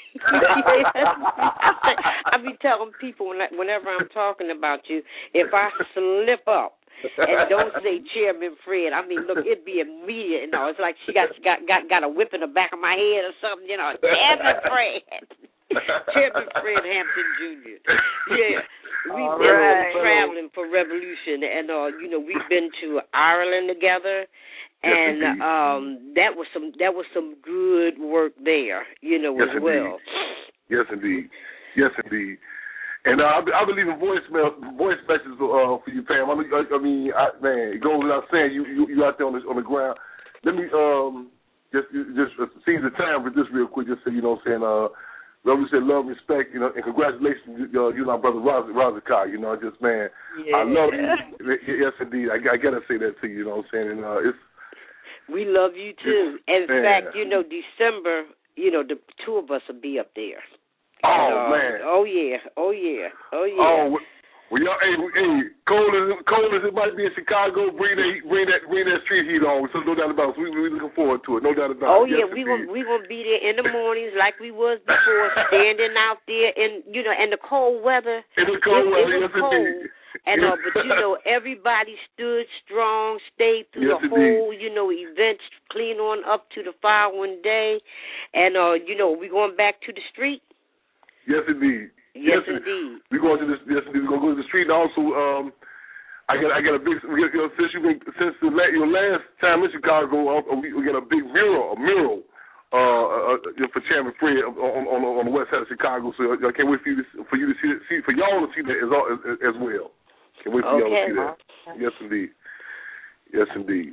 I be telling people when, whenever I'm talking about you, if I slip up and don't say Chairman Fred, I mean, look, it'd be immediate. You know, it's like she got got got got a whip in the back of my head or something. You know, Chairman Fred, Chairman Fred Hampton Junior Yeah, we've All been right. traveling for Revolution, and uh, you know, we've been to Ireland together, and yes, um, that was some that was some good work there. You know, yes, as indeed. well. Yes, indeed. Yes, indeed. And uh, I believe in voice voice messages uh, for you, Pam. I mean, I, I mean I, man, it goes without saying you you you out there on the on the ground. Let me um just just seize the time for this real quick. Just so you know, what I'm saying uh, love you said love, respect, you know, and congratulations, uh, you and my brother Razakar. You know, just man, yeah. I love you. Yes, indeed. I, I gotta say that to you. You know, what I'm saying, and uh, it's We love you too. In Man. fact, you know, December, you know, the two of us will be up there. Oh, and, uh, man. Oh, yeah. Oh, yeah. Oh, yeah. Oh, well, y'all, hey, hey, cold as cold as it might be in Chicago, bring that bring that bring that street heat on. So no doubt about it. We we looking forward to it. No doubt about oh, it. Oh yeah, yes, we gonna we gonna be there in the mornings like we was before, standing out there in you know in the cold weather. In the cold it, weather, it was yes cold. indeed. And uh, but you know everybody stood strong, stayed through yes, the indeed. whole you know events, clean on up to the following day, and uh you know we going back to the street. Yes, indeed. Yes, yes indeed. We going to this. Yes, indeed. We gonna go to the street. And also, um, I got I got a big. We got, you know, since you been since the your last time in Chicago, uh, we, we got a big mural, a mural, uh, uh, for Chairman Fred on, on on the west side of Chicago. So I can't wait for you to for you to see, see for y'all to see that as as, as well. Can't wait for okay. y'all to see that. Yes, indeed. Yes, indeed.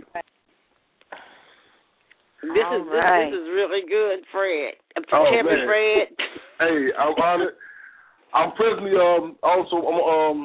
This All is right. this, this is really good, Fred. Oh, Chairman man. Fred. Hey, I'm honored. I'm presently um also I'm um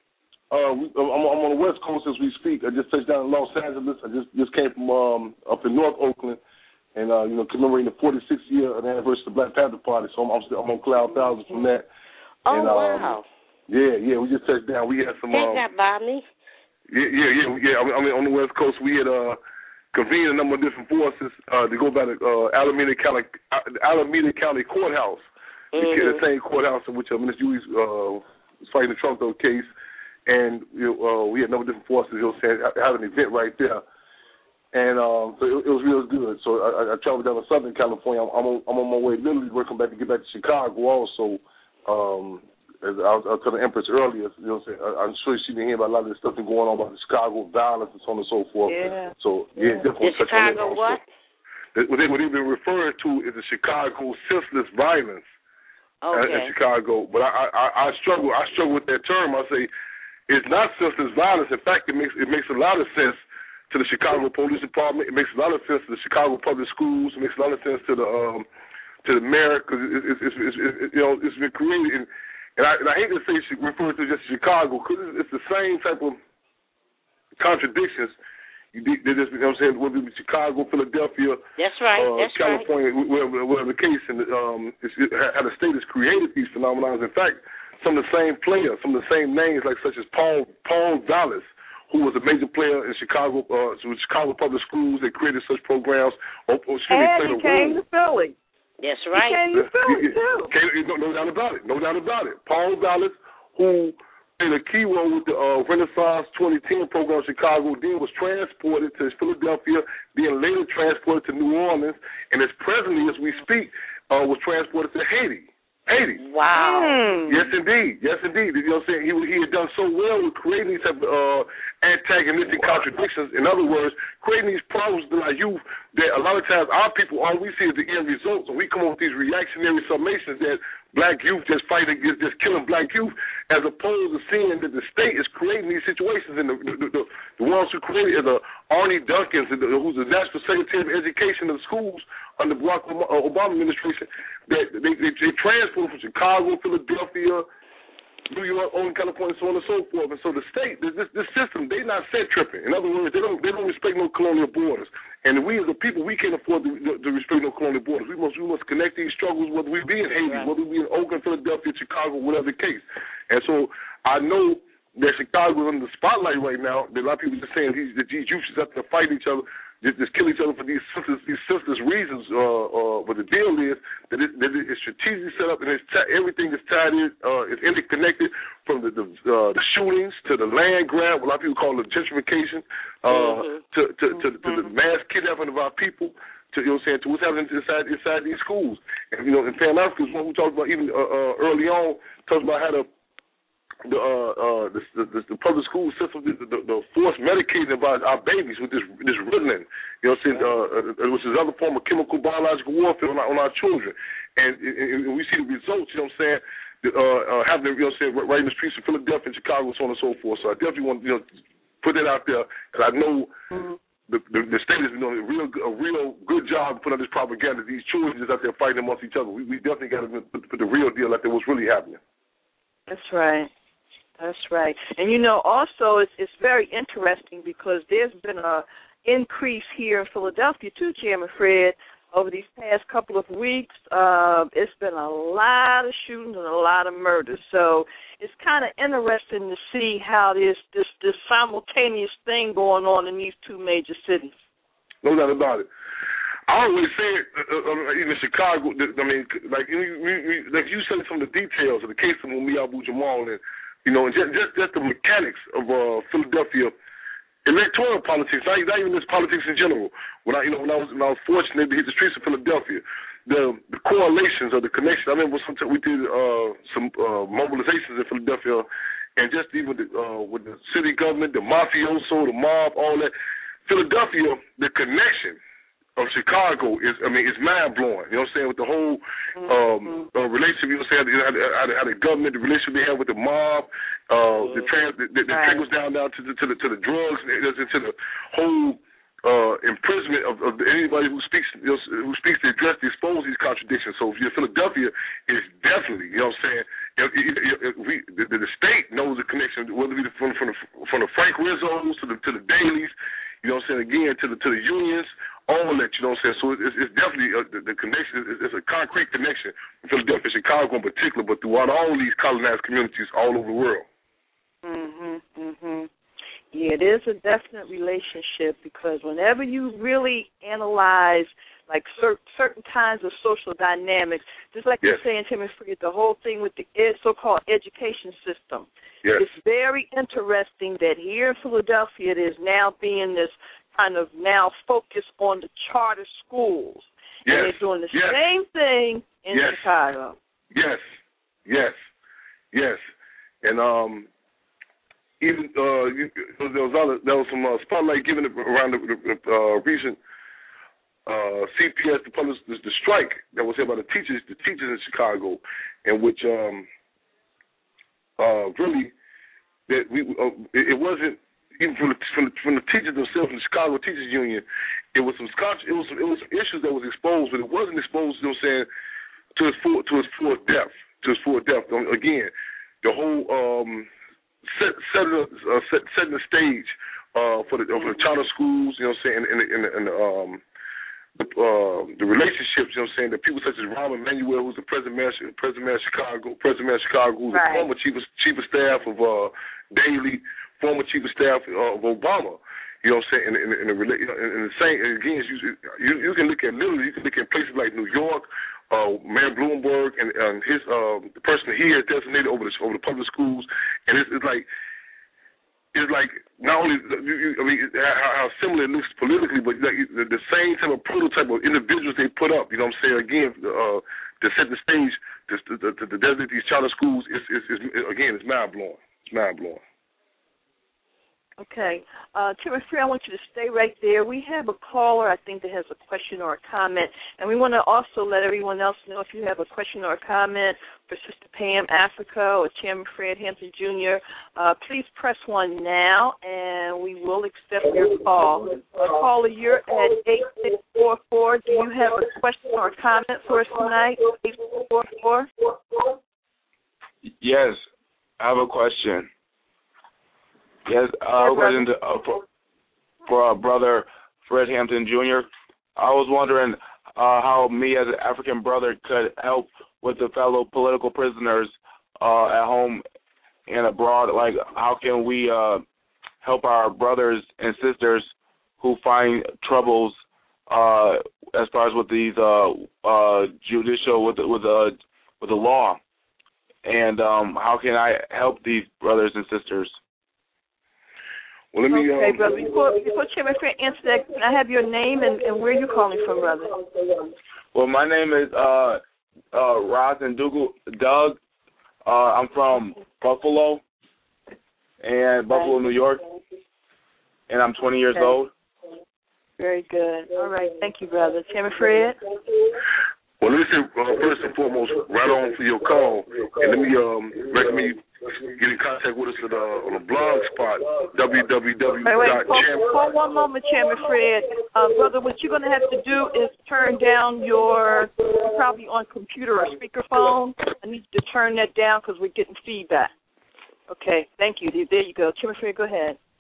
uh we, I'm, I'm on the West Coast as we speak. I just touched down in Los Angeles. I just just came from um up in North Oakland, and uh you know commemorating the forty-sixth year of the anniversary of the Black Panther Party. So I'm I'm, still, I'm on cloud thousand from that. Oh and, um, wow. Yeah, yeah. We just touched down. We had some. Take um, that by me. Yeah, yeah, yeah, yeah. I mean, on the West Coast, we had uh convened a number of different forces uh to go by the uh, Alameda County uh, Alameda County Courthouse. Mm-hmm. The same courthouse in which uh, Minister Dewey uh, was fighting the Trump case, and you know, uh, we had a number of different forces. You know, saying had an event right there, and um, so it, it was real good. So I, I traveled down to Southern California. I'm, I'm on I'm on my way, literally working back to get back to Chicago. Also, um, as I was, I was telling the Empress earlier, you know, saying, I, I'm sure she been hearing about a lot of the stuff that's going on about the Chicago violence and so on and so forth. Yeah. So yeah, yeah. definitely. The Chicago what? What they what they've been referring to is the Chicago senseless violence. Okay. In Chicago, but I, I I struggle I struggle with that term. I say it's not senseless violence. In fact, it makes it makes a lot of sense to the Chicago Police Department. It makes a lot of sense to the Chicago Public Schools. It makes a lot of sense to the um to the mayor because it's, it's, it's, it's, it's you know it's been created and and I, and I hate to say refer to just Chicago because it's, it's the same type of contradictions. You did, they just, you know what I'm saying, whether it be Chicago, Philadelphia, That's right. uh, That's California, right. whatever, whatever the case, and um, it's, it, how the state has created these phenomena. In fact, some of the same players, some of the same names, like such as Paul Paul Dallas, who was a major player in Chicago, uh, Chicago Public Schools, that created such programs. Or, or excuse me, And he came to Philly. That's right. He came to Philly too. Came, no, no doubt about it. No doubt about it. Paul Dallas, who played a key role with the uh, Renaissance twenty ten program in Chicago, then was transported to Philadelphia, then later transported to New Orleans, and as presently as we speak, uh, was transported to Haiti. Haiti. Wow. Mm. Yes, indeed. Yes, indeed. You know what I'm saying? He, he had done so well with creating these type of uh, antagonistic contradictions. In other words, creating these problems in our youth that a lot of times our people, all we see is the end results, and we come up with these reactionary summations that black youth just fighting, just, just killing black youth, as opposed to seeing that the state is creating these situations. And the the, the, the ones who created it are Arnie Dunkins, who's the National Secretary of Education of Schools under Barack Obama administration, that they, they, they transported from Chicago, Philadelphia, New York, Oakland, California, so on and so forth. And so the state, this this system, they not set tripping. In other words, they don't they don't respect no colonial borders. And we as a people, we can't afford to, to respect no colonial borders. We must we must connect these struggles, whether we be in Haiti, right. whether we be in Oakland, Philadelphia, Chicago, whatever the case. And so I know that Chicago is under the spotlight right now. That a lot of people just saying these, that these youths just have to fight each other, just, just kill each other for these senseless, these senseless reasons. Uh, uh, but the deal is that, it, that it's strategically set up, and it's t- everything is tied in, uh, it's interconnected, from the the, uh, the shootings to the land grab, what a lot of people call it gentrification, uh, mm-hmm. to to, to, to mm-hmm. the mass kidnapping of our people. To, you know what I'm saying, to what's happening inside inside these schools. And you know, in Pan Africa, one who talked about even uh, uh, early on, talks about how the the uh, uh, the, the, the public school system, the, the, the forced medicating of our, our babies with this this Ritalin, you know what I'm saying, uh, uh, which is another form of chemical biological warfare on our, on our children. And, and, and we see the results, you know what I'm saying, the, uh, uh, having, you know what I'm saying, right in the streets of Philadelphia and Chicago, so on and so forth. So I definitely want to, you know, put that out there, because I know mm-hmm. the, the, the state has been doing a real, a real good job of putting out this propaganda. These children just out there fighting amongst each other. We, we definitely got to put, put the real deal out there, what's really happening. That's right. That's right. And, you know, also it's, it's very interesting because there's been a increase here in Philadelphia, too, Chairman Fred. Over these past couple of weeks, uh, it's been a lot of shootings and a lot of murders. So it's kind of interesting to see how this, this this simultaneous thing going on in these two major cities. No doubt about it. I always say it, uh, uh, even Chicago, I mean, like you, you, like you said some of the details of the case of Mumia Abu Jamal, and, you know, and just, just, just the mechanics of uh, Philadelphia electoral politics, not, not even just politics in general. When I, you know, when I was, when I was fortunate to hit the streets of Philadelphia, the the correlations or the connection. I remember sometimes we did uh, some uh, mobilizations in Philadelphia, and just even the, uh, with the city government, the mafioso, the mob, all that. Philadelphia, the connection of Chicago is, I mean, it's mind blowing. You know what I'm saying? With the whole um, uh, relationship, you know what I'm saying? How the, how, the, how the government, the relationship they have with the mob, uh, the trans, the, the, the right. trickles down now to the to the to the drugs, and to the whole uh, imprisonment of, of anybody who speaks you know, who speaks to address to expose these contradictions. So, you know, Philadelphia is definitely, you know what I'm saying? If, if, if we, the, the state knows the connection, whether it be from from the from the Frank Rizzos to the to the Dailies. You know what I'm saying? Again, to the to the unions, all that. You know what I'm saying? So it's, it's definitely a, the, the connection. It's, it's a concrete connection in Philadelphia, Chicago in particular, but throughout all these colonized communities all over the world. Mhm, mhm. Yeah, it is a definite relationship because whenever you really analyze like cer- certain kinds of social dynamics, just like yes. you're saying, Timothy Fred, the whole thing with the ed- so-called education system. Yes. It's very interesting that here in Philadelphia it is now being this kind of now focus on the charter schools. Yes. And they're doing the yes. same thing in yes. Chicago. Yes, yes, yes. And um, even uh, there was other, there was some uh, spotlight given around the, the uh, recent uh, C P S, the public, the, the strike that was held by the teachers, the teachers in Chicago, in which um. Uh, really, that we uh, it, it wasn't even from the, from the from the teachers themselves, from the Chicago Teachers Union. It was some scotch. It was some, it was some issues that was exposed, but it wasn't exposed. You know, what I'm saying to its full to its full depth, to its full depth. Um, again, the whole um, set setting uh, set, setting the stage uh, for the uh, for the charter schools. You know, what I'm saying and and, and, and um. The, uh, the relationships, you know what I'm saying, that people such as Rahm Emanuel, who's the president mayor, president mayor of Chicago, president mayor of Chicago, who's right. the former chief of, chief of staff of uh, Daley, former chief of staff uh, of Obama. You know what I'm saying? And, and, and, the, and the same, and again, you, you you can look at literally, you can look at places like New York, uh, Mayor Bloomberg, and, and his uh, the person that he has designated over the over the public schools, and it's, it's like. It's like not only, you, I mean, how, how similar it looks politically, but like the, the same type of prototype of individuals they put up. You know what I'm saying? Again, uh, to set the stage, to, to, to, to designate these charter schools, is, is, is, again, it's mind blowing. It's mind blowing. Okay. Uh, Timothy, I want you to stay right there. We have a caller, I think, that has a question or a comment, and we want to also let everyone else know if you have a question or a comment for Sister Pam Africa or Chairman Fred Hampton Junior, uh, please press one now, and we will accept your call. Uh, caller, you're at eight six four four. Do you have a question or a comment for us tonight? eight six four four? Yes, I have a question. Yes, uh, question to, uh, for, for our brother Fred Hampton Junior I was wondering uh, how me as an African brother could help with the fellow political prisoners uh, at home and abroad. Like, how can we uh, help our brothers and sisters who find troubles uh, as far as with these uh, uh, judicial with the, with the with the law, and um, how can I help these brothers and sisters? Well, let me, okay, um, brother. Before, before Chairman Fred answer that, can I have your name and, and where you're calling from, brother? Well, my name is uh, uh, Rosin Doug. Uh, I'm from Buffalo, and Buffalo, New York, and I'm twenty years okay. old. Very good. All right. Thank you, brother. Chairman Fred? Well, listen, uh, first and foremost, right on for your call, and let me um, recommend you get in contact with us at, uh, on the blog spot, w w w dot jam. Hold one moment, Chairman Fred. Uh, brother, what you're going to have to do is turn down your, you're probably on computer or speakerphone. I need you to turn that down because we're getting feedback. Okay, thank you. There you go. Chairman Fred, go ahead.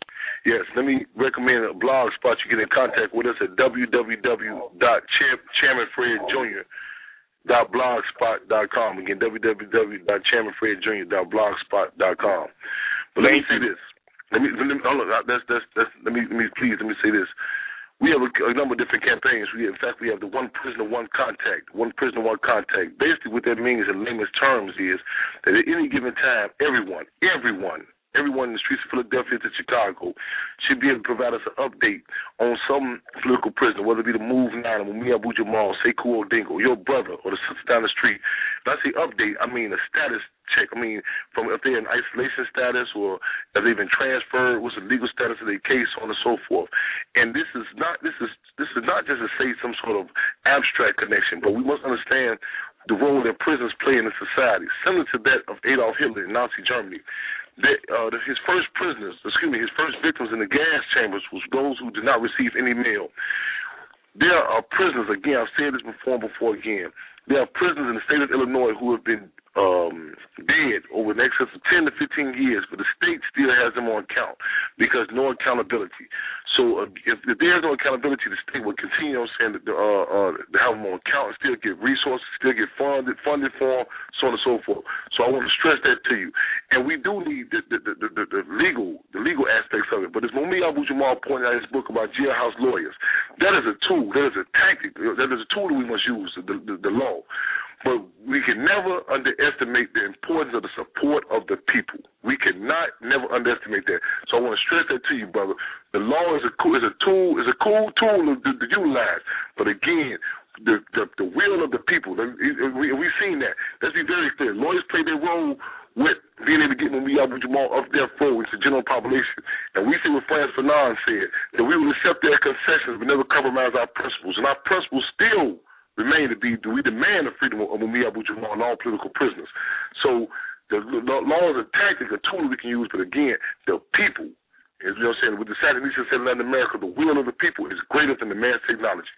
Yes, let me recommend a blog spot. You get in contact with us at w w w dot chairman fred junior dot blogspot dot com. Again, w w w dot chairman fred junior dot blogspot dot com. But let me say this. Let me let me hold on, that's, that's, that's, let me let me please let me say this. We have a, a number of different campaigns. We in fact we have the one prisoner, one contact, one prisoner, one contact. Basically, what that means in layman's terms is that at any given time, everyone, everyone. Everyone in the streets of Philadelphia to Chicago should be able to provide us an update on some political prisoner, whether it be the Move Nine, Mumia Abu Jamal, Sekou Odingo, your brother, or the sister down the street. When I say update, I mean a status check. I mean, from if they're in isolation status or if they've been transferred, what's the legal status of their case, so on and so forth. And this is not this is this is not just to say some sort of abstract connection, but we must understand the role that prisons play in the society, similar to that of Adolf Hitler in Nazi Germany. That, uh, his first prisoners, excuse me, his first victims in the gas chambers was those who did not receive any mail. There are prisoners, again, I've said this before and before again, there are prisoners in the state of Illinois who have been um, dead over an excess of ten to fifteen years, but the state still has them on count because no accountability. So uh, if, if there's no accountability, the state will continue on saying that, uh, uh, to have them on count and still get resources, still get funded, funded for them, so on and so forth. So I want to stress that to you. And we do need the, the, the, the, the legal the legal aspects of it. But as Mumia Abu Jamal pointed out in his book about jailhouse lawyers, that is a tool, that is a tactic, that is a tool that we must use, the, the, the law. But we can never underestimate the importance of the support of the people. We cannot never underestimate that. So I want to stress that to you, brother. The law is a cool, is a tool, is a cool tool to, to utilize. But again, the, the the will of the people. We, we've seen that. Let's be very clear. Lawyers play their role with being able to get Mumia Abu Jamal off their floor with the general population. And we see what Frantz Fanon said, that we will accept their concessions but never compromise our principles. And our principles still remain to be, do we demand the freedom of Mumia Abu Jamal and all political prisoners. So the, the law is a tactic, a tool we can use, but again, the people, as you know, saying, with the Sandinista said in Latin America, the will of the people is greater than the man's technology.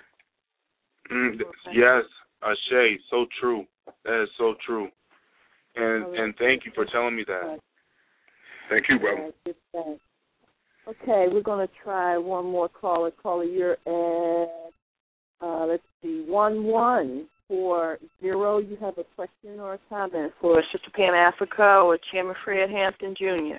Mm, yes, Ashe, so true. That is so true. And and thank you for telling me that. Thank you, brother. Okay, we're going to try one more caller. Caller, you're at, uh, let's see, one one four zero. You have a question or a comment for Sister Pam Africa or Chairman Fred Hampton Junior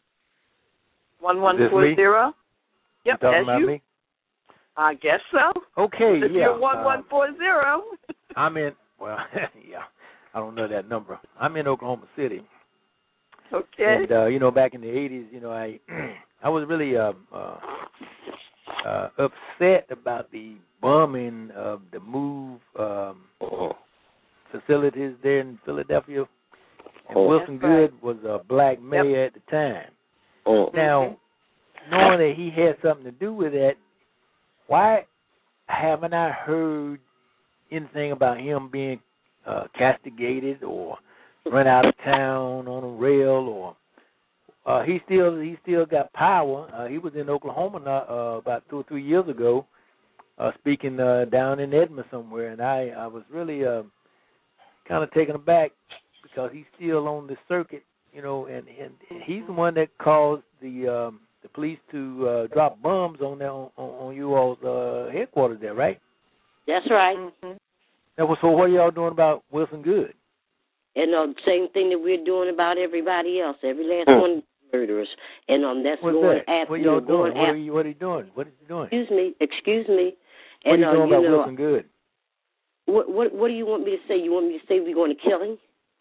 one one four zero. Yep, you talking that's about you. Me? I guess so. Okay, if yeah. You're one one four zero. I'm in, well, yeah, I don't know that number. I'm in Oklahoma City. Okay. And, uh, you know, back in the eighties, you know, I I was really uh, uh, uh, upset about the bombing of the MOVE um, oh. facilities there in Philadelphia. And Oh. Wilson That's right. Good was a black mayor Yep. at the time. Oh. Now, knowing that he had something to do with that, why haven't I heard anything about him being uh, castigated or run out of town on a rail? Or uh, he still he still got power. Uh, he was in Oklahoma not, uh, about two or three years ago, uh, speaking uh, down in Edmond somewhere, and I I was really uh, kind of taken aback because he's still on the circuit, you know, and, and he's the one that caused the um, the police to uh, drop bombs on their, on, on you all's uh, headquarters there, right? That's right. Mm-hmm. Now, so what are y'all doing about Wilson Good? And um, same thing that we're doing about everybody else, every last Hmm. one of the murderers. And um, that's What's going that? after What you y'all know, doing? going What are after. you, what are you doing? What is he doing? Excuse me, excuse me. What And are you doing uh, about you know, Wilson Good? What what what do you want me to say? You want me to say we're going to kill him?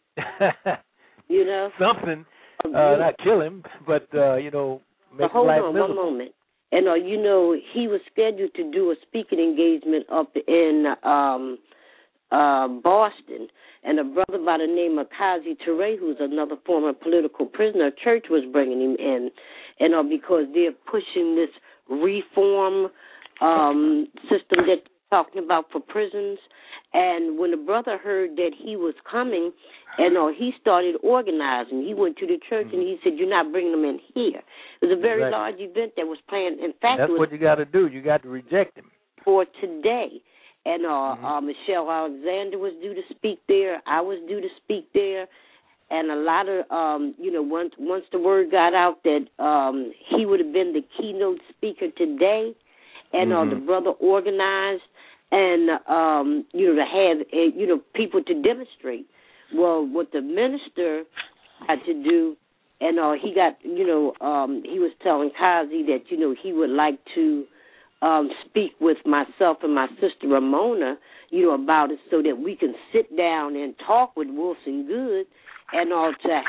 You know, Something, Um, uh, you- not kill him, but, uh, you know, But make his hold life on miserable. one moment. And uh, you know, he was scheduled to do a speaking engagement up in um, uh, Boston, and a brother by the name of Kazi Toure, who's another former political prisoner, church was bringing him in, and uh, because they're pushing this reform um, system that they're talking about for prisons. And when the brother heard that he was coming, and uh, he started organizing. He went to the church Mm-hmm. and he said, "You're not bringing them in here." It was a very Exactly. large event that was planned. In fact, That's it was what you got to do. You got to reject him. for today. And uh, Mm-hmm. uh, Michelle Alexander was due to speak there. I was due to speak there. and a lot of, um, you know, once once the word got out that um, he would have been the keynote speaker today, and mm-hmm. uh, the brother organized, and um, you know, to have uh, you know people to demonstrate. Well, what the minister had to do, and uh, he got, you know, um, he was telling Kazi that, you know, he would like to um, speak with myself and my sister Ramona, you know, about it so that we can sit down and talk with Wilson Good and all that,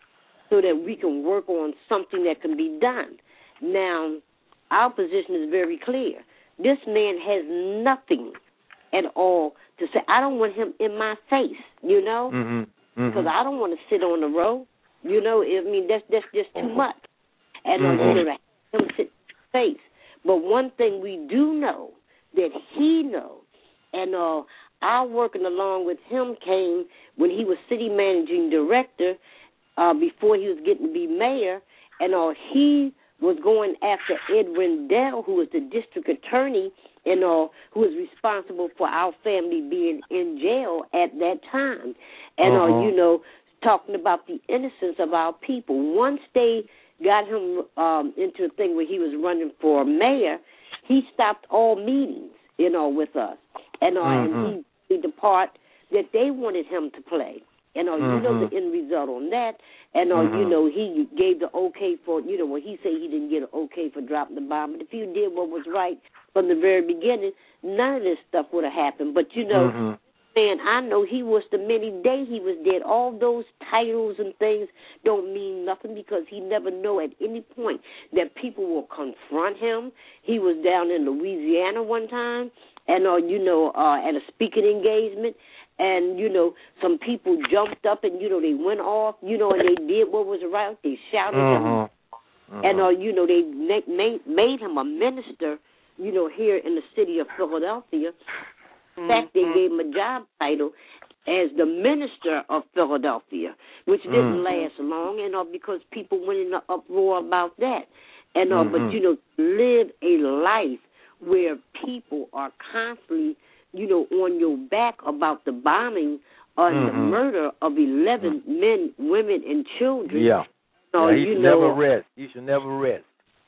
so that we can work on something that can be done. Now, our position is very clear. This man has nothing at all to say. I don't want him in my face, you know, because mm-hmm. mm-hmm. I don't want to sit on the row. You know, I mean, that's that's just too much. And mm-hmm. uh, you know, to have him sit in face. But one thing we do know that he knows, and uh, our working along with him came when he was city managing director, uh, before he was getting to be mayor, and uh, he was going after Ed Rendell, who was the district attorney, and uh, who was responsible for our family being in jail at that time. And, uh-huh. uh, you know, talking about the innocence of our people. Once they got him um, into a thing where he was running for mayor, he stopped all meetings, you know, with us. And, uh, uh-huh. and he played the part that they wanted him to play. And uh, uh-huh. you know the end result on that. And, uh, uh-huh. you know, he gave the okay for, you know, well, he said he didn't get an okay for dropping the bomb. But if he did what was right from the very beginning, none of this stuff would have happened. But, you know, uh-huh. man, I know he was the many day he was dead. All those titles and things don't mean nothing because he never know at any point that people will confront him. He was down in Louisiana one time, and, uh, you know, uh, at a speaking engagement, and, you know, some people jumped up and, you know, they went off, you know, and they did what was right. They shouted uh-huh. him. Uh-huh. And, uh, you know, they made, made him a minister, you know, here in the city of Philadelphia. In fact, they gave him a job title as the minister of Philadelphia, which didn't mm-hmm. last long, and uh, because people went in an uproar about that. And uh, mm-hmm. But, you know, live a life where people are constantly, you know, on your back about the bombing or mm-hmm. the murder of eleven mm-hmm. men, women, and children. Yeah. Uh, yeah he you should know, never rest. You should never rest.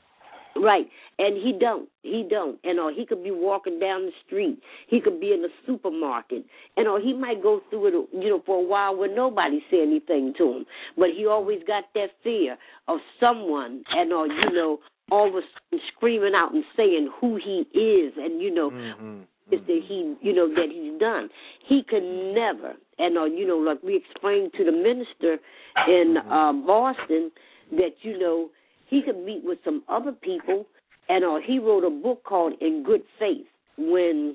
Right, and he don't, he don't, and uh, he could be walking down the street, he could be in the supermarket, and uh, he might go through it, you know, for a while where nobody say anything to him, but he always got that fear of someone, and uh, you know, all of a sudden screaming out and saying who he is, and you know, mm-hmm. is that he, you know, that he's done. He could never, and uh, you know, like we explained to the minister in uh, Boston, that you know. He could meet with some other people, and uh, he wrote a book called In Good Faith. When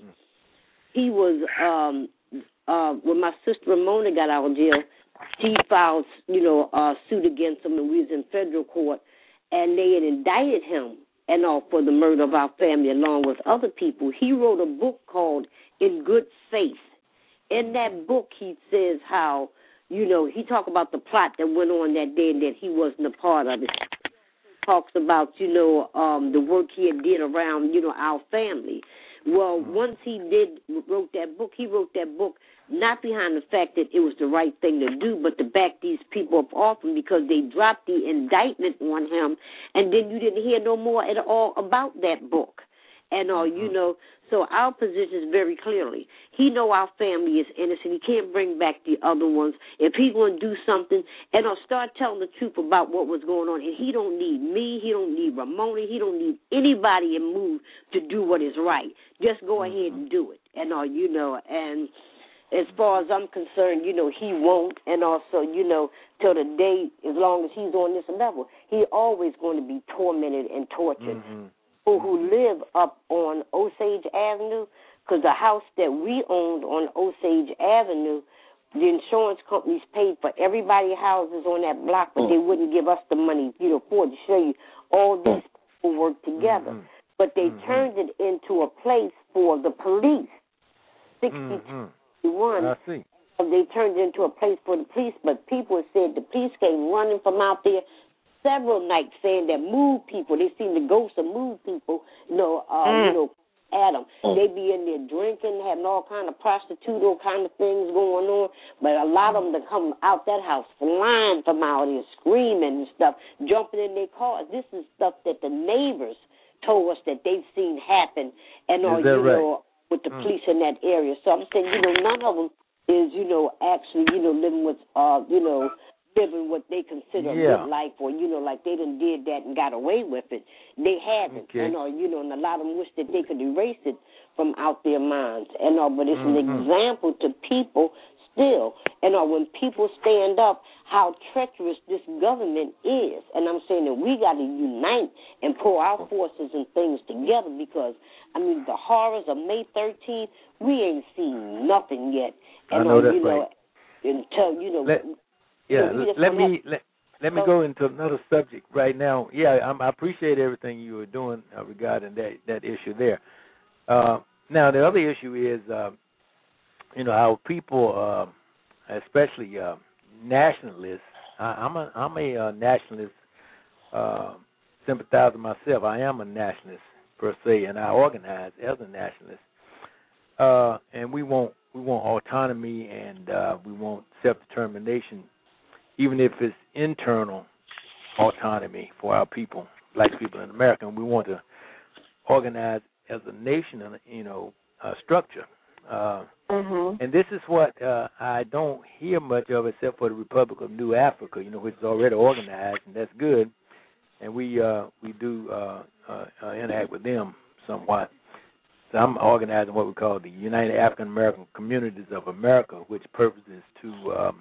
he was, um, uh, when my sister Ramona got out of jail, she filed, you know, a suit against him, and we was in federal court, and they had indicted him and all for the murder of our family along with other people. He wrote a book called In Good Faith. In that book, he says how, you know, he talked about the plot that went on that day and that he wasn't a part of it. Talks about, you know, um, the work he had did around, you know, our family. Well, once he did, wrote that book, he wrote that book not behind the fact that it was the right thing to do, but to back these people up off him because they dropped the indictment on him, and then you didn't hear no more at all about that book. And, uh, you know, so our position is very clearly, he know our family is innocent. He can't bring back the other ones. If he's going to do something, and I'll start telling the truth about what was going on, and he don't need me, he don't need Ramona, he don't need anybody in Move to do what is right. Just go ahead and do it. And, uh, you know, and as far as I'm concerned, you know, he won't. And also, you know, till the day, as long as he's on this level, he always going to be tormented and tortured. Mm-hmm. Who live up on Osage Avenue, because the house that we owned on Osage Avenue, the insurance companies paid for everybody's houses on that block, but they wouldn't give us the money, you know, for it to show you all these people work together. Mm-hmm. But they mm-hmm. turned it into a place for the police. sixty-one. Mm-hmm. I see. They turned it into a place for the police, but people said the police came running from out there several nights saying that move people, they seen the ghosts of move people, you know, uh, mm. you know, at them. They be in there drinking, having all kind of prostitute kind of things going on. But a lot of them that come out that house flying from out here, screaming and stuff, jumping in their cars. This is stuff that the neighbors told us that they've seen happen, and all you right? know with the mm. police in that area. So I'm saying, you know, none of them is, you know, actually, you know, living with, uh, you know, living what they consider yeah. a good life, or, you know, like they done did that and got away with it. They haven't, okay. and, or, you know, and a lot of them wish that they could erase it from out their minds. And, uh, but it's mm-hmm. an example to people still, and uh, when people stand up, how treacherous this government is. And I'm saying that we got to unite and pull our forces and things together, because, I mean, the horrors of May thirteenth, we ain't seen nothing yet. And, I know uh, that's you know, right. Until, you know... Let, yeah, you know, let me... Let, Let me go into another subject right now. Yeah, I'm, I appreciate everything you were doing uh, regarding that, that issue there. Uh, now, the other issue is, uh, you know, how people, uh, especially uh, nationalists, I, I'm a, I'm a uh, nationalist uh, sympathizer myself. I am a nationalist per se, and I organize as a nationalist. Uh, and we want we want autonomy, and uh, we want self-determination, even if it's internal autonomy for our people, black people in America. And we want to organize as a nation, you know, uh, structure. Uh, mm-hmm. And this is what uh, I don't hear much of, except for the Republic of New Africa, you know, which is already organized, and that's good. And we uh, we do uh, uh, uh, interact with them somewhat. So I'm organizing what we call the United African American Communities of America, which purpose is to um,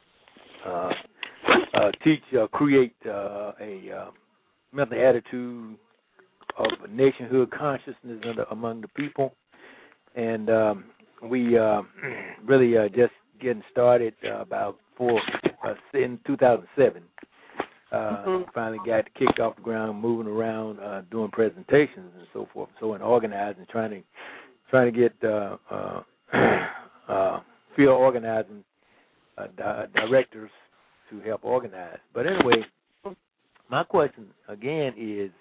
uh, uh, teach, uh, create uh, a uh, mental attitude of nationhood consciousness among the people. And um, we uh, really uh, just getting started uh, about four uh, in two thousand seven. Uh, mm-hmm. Finally got kicked off the ground, moving around, uh, doing presentations and so forth. So, and organizing, trying to trying to get uh, uh, uh, field organizing uh, di- directors to help organize. But anyway, my question again is,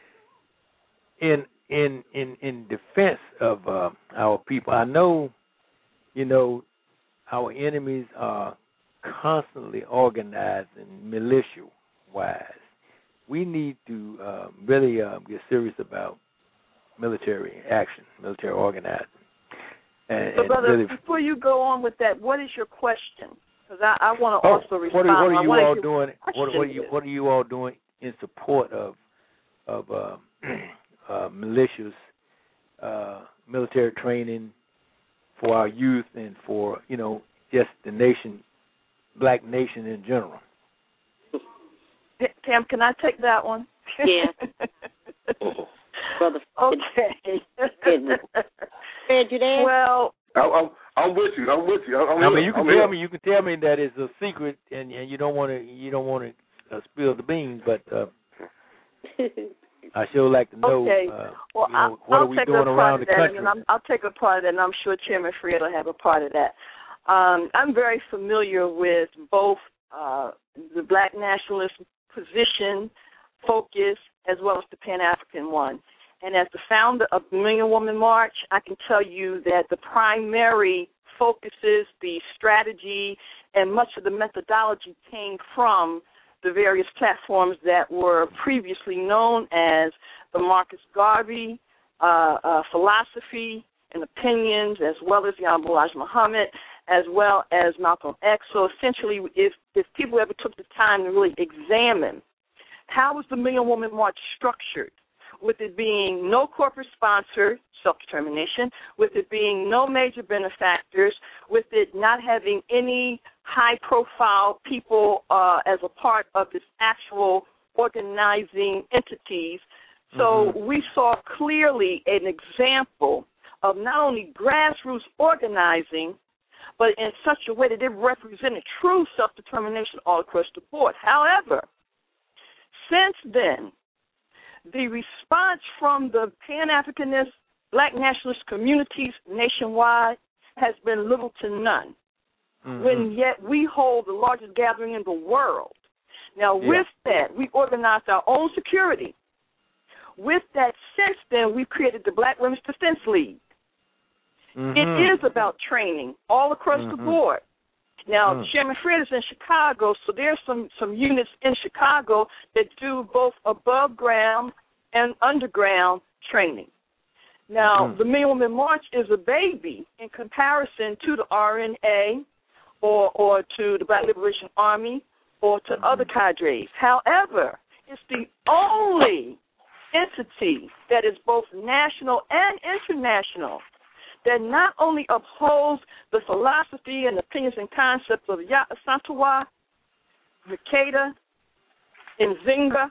in in in in defense of uh, our people. I know, you know, our enemies are constantly organizing militia wise. We need to uh, really uh, get serious about military action, military organizing. And, so, and brother, really, before you go on with that, what is your question? Because I, I want to oh, also respond. What are, what are you all your doing? What, what are you What are you all doing in support of of uh, uh, militias, uh, military training for our youth, and for, you know, just the nation, black nation in general? Tam, can I take that one? Yeah. Brother. Okay. Fred, you there? Well, I'm, I'm, I'm with you. I'm with you. I'm I mean, you can I'm tell here. me. You can tell me that it's a secret, and, and you don't want to. You don't want to uh, spill the beans, but uh, I sure like to know. Okay. Uh, well, you know, I'll, what I'll are we take doing a part around of the that, country? and I'm, I'll take a part of that, and I'm sure Chairman Fred will have a part of that. Um, I'm very familiar with both uh, the black nationalist position, focus, as well as the Pan-African one. And as the founder of the Million Woman March, I can tell you that the primary focuses, the strategy, and much of the methodology came from the various platforms that were previously known as the Marcus Garvey uh, uh, philosophy and opinions, as well as the Honorable Elijah Muhammad, as well as Malcolm X. So essentially, if, if people ever took the time to really examine how was the Million Woman March structured, with it being no corporate sponsor, self-determination, with it being no major benefactors, with it not having any high-profile people uh, as a part of its actual organizing entities. So mm-hmm. we saw clearly an example of not only grassroots organizing, but in such a way that it represented true self-determination all across the board. However, since then, the response from the Pan-Africanist, black nationalist communities nationwide has been little to none, mm-hmm. when yet we hold the largest gathering in the world. Now, yeah. with that, we organized our own security. with that sense, then we've created the Black Women's Defense League. Mm-hmm. It is about training all across mm-hmm. the board. Now, mm. Chairman Fred is in Chicago, so there's some, some units in Chicago that do both above ground and underground training. Now, mm-hmm. the Million Woman March is a baby in comparison to the R N A or, or to the Black Liberation Army or to mm-hmm. other cadres. However, it's the only entity that is both national and international that not only upholds the philosophy and opinions and concepts of Ya Asantewaa, Makeda, Nzinga,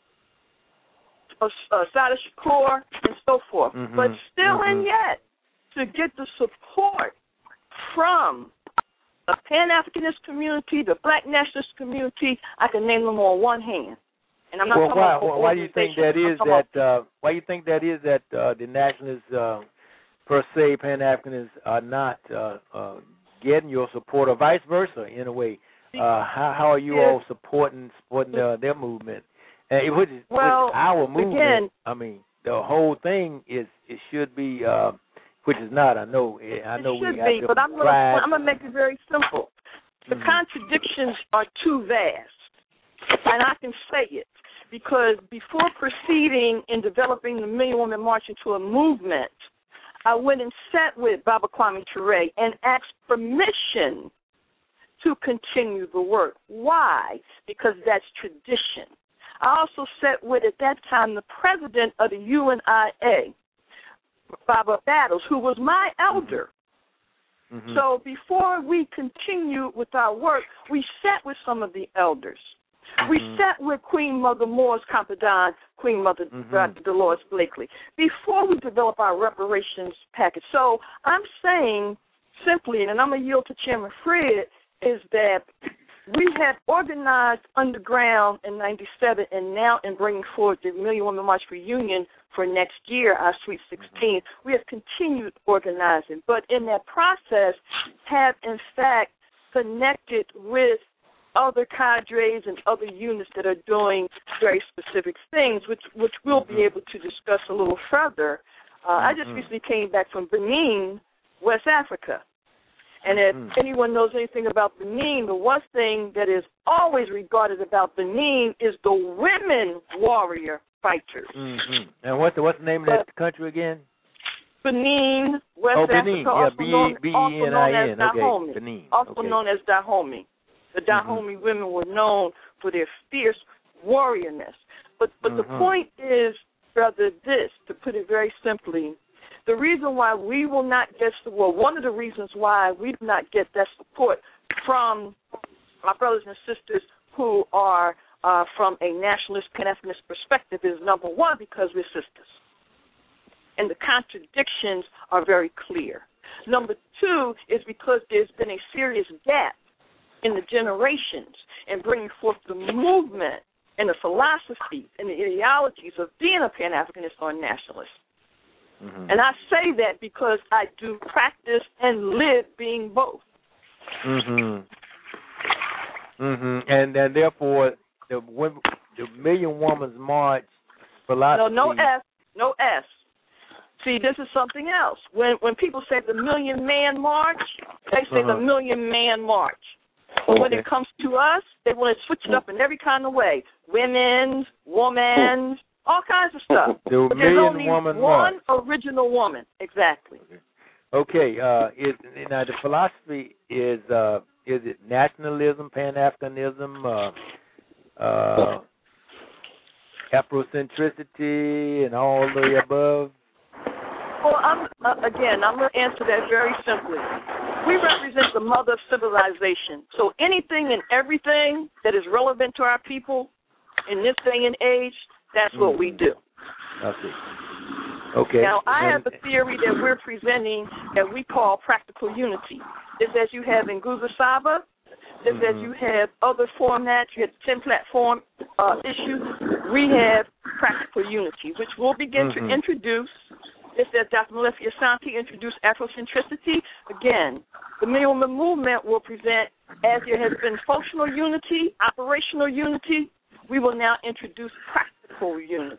uh, Sada Shakur, and so forth. Mm-hmm. But still mm-hmm. and yet, to get the support from the Pan-Africanist community, the Black nationalist community, I can name them on one hand. And I'm not well, talking why, about why do you think that is that? Uh, why do you think that is that uh, the nationalists, uh, per se, Pan-Africanists are not uh, uh, getting your support, or vice versa, in a way? Uh, how, how are you yeah. all supporting supporting uh, their movement? And it, which is, well, which is our movement. Again, I mean, the whole thing is it should be, uh, which is not. I know. I know it we should have be, to but I'm going drive. to make it very simple. The mm-hmm. contradictions are too vast, and I can say it because before proceeding in developing the Million Woman March into a movement, I went and sat with Baba Kwame Ture and asked permission to continue the work. Why? Because that's tradition. I also sat with, at that time, the president of the U N I A, Baba Battles, who was my elder. Mm-hmm. So before we continued with our work, we sat with some of the elders. Mm-hmm. We sat with Queen Mother Moore's confidant, Queen Mother mm-hmm. Dolores Blakely, before we develop our reparations package. So I'm saying simply, and I'm going to yield to Chairman Fred, is that we had organized underground in ninety-seven, and now in bringing forward the Million Woman March for Union for next year, our Sweet sixteen, we have continued organizing. But in that process, have in fact connected with other cadres and other units that are doing very specific things, which which we'll be able to discuss a little further. Uh, mm-hmm. I just recently came back from Benin, West Africa. And if mm-hmm. anyone knows anything about Benin, the one thing that is always regarded about Benin is the women warrior fighters. Mm-hmm. And what's the, what's the name of that country again? Benin, West oh, Africa, Benin. also, Yeah, known, B E N also I known N. as Okay. Dahomey. Benin. Also okay. known as Dahomey. The Dahomey mm-hmm. women were known for their fierce warriorness. But but mm-hmm. the point is, brother, this, to put it very simply, the reason why we will not get, well, one of the reasons why we do not get that support from our brothers and sisters who are uh, from a nationalist, Pan-Africanist perspective is, number one, because we're sisters. And the contradictions are very clear. Number two is because there's been a serious gap in the generations in bringing forth the movement and the philosophy and the ideologies of being a Pan-Africanist or a nationalist. Mm-hmm. And I say that because I do practice and live being both. Mhm. Mhm. And and therefore, the the Million Woman's March philosophy. No, no S, no S. See, this is something else. When when people say the Million Man March, they say uh-huh. the Million Man March. But okay. when it comes to us, they want to switch it up in every kind of way. Women's, woman's, all kinds of stuff. The but there's Million only Woman one March. original woman. Exactly. Okay. Okay. Uh, is, now the philosophy is uh, is it nationalism, Pan-Africanism, uh, uh, Afrocentricity, and all the above? Well, I'm, uh, again, I'm going to answer that very simply. We represent the mother of civilization. So anything and everything that is relevant to our people in this day and age, that's what we do. I see. Okay. Now, I and, have a theory that we're presenting that we call practical unity. Just as you have in Guza Saba, just mm-hmm. as you have other formats, you have ten platform uh, issues, we have practical unity, which we'll begin mm-hmm. to introduce. Just as Doctor Malefi Asante introduced Afrocentricity, again, the Million Woman Movement will present, as there has been functional unity, operational unity, we will now introduce practical unity.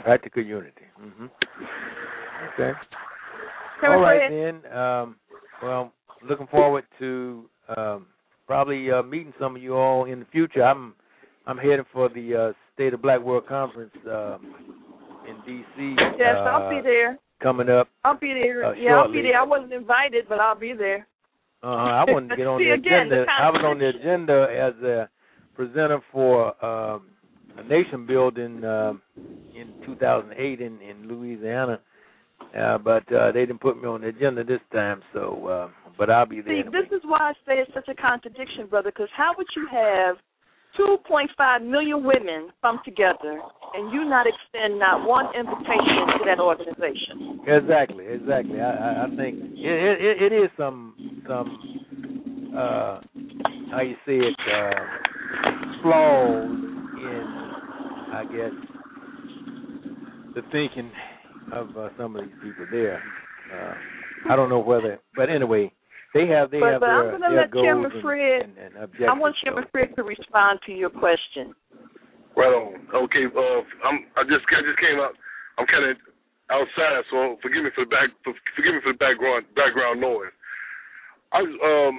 Practical unity. Mm-hmm. Okay. Can All we right, Fred? then. Um, well, looking forward to um, probably uh, meeting some of you all in the future. I'm I'm heading for the uh, State of Black World Conference um, in D C Yes, uh, I'll be there. Coming up. I'll be there. Uh, yeah, shortly. I'll be there. I wasn't invited, but I'll be there. Uh, I wanted to get on See, the again, agenda. the I was on the agenda as a presenter for um, a nation building um, in two thousand eight in, in Louisiana, uh, but uh, they didn't put me on the agenda this time. So, uh, but I'll be there. See, anyway. this is why I say it's such a contradiction, brother. Because how would you have two point five million women come together and you not extend not one invitation to that organization? Exactly, exactly. I, I, I think it, it, it is some some uh, how you say it uh, flaws in, I guess, the thinking of uh, some of these people there. Uh, I don't know whether, but anyway, they have they but, have but their, I'm going to their let goals Chairman and, Fred. and, and objectives. I want Chairman so. Fred to respond to your question. Right on. Okay. Uh, I'm. I just. I just came out. I'm kind of outside, so forgive me for the back. For, forgive me for the background background noise. I um.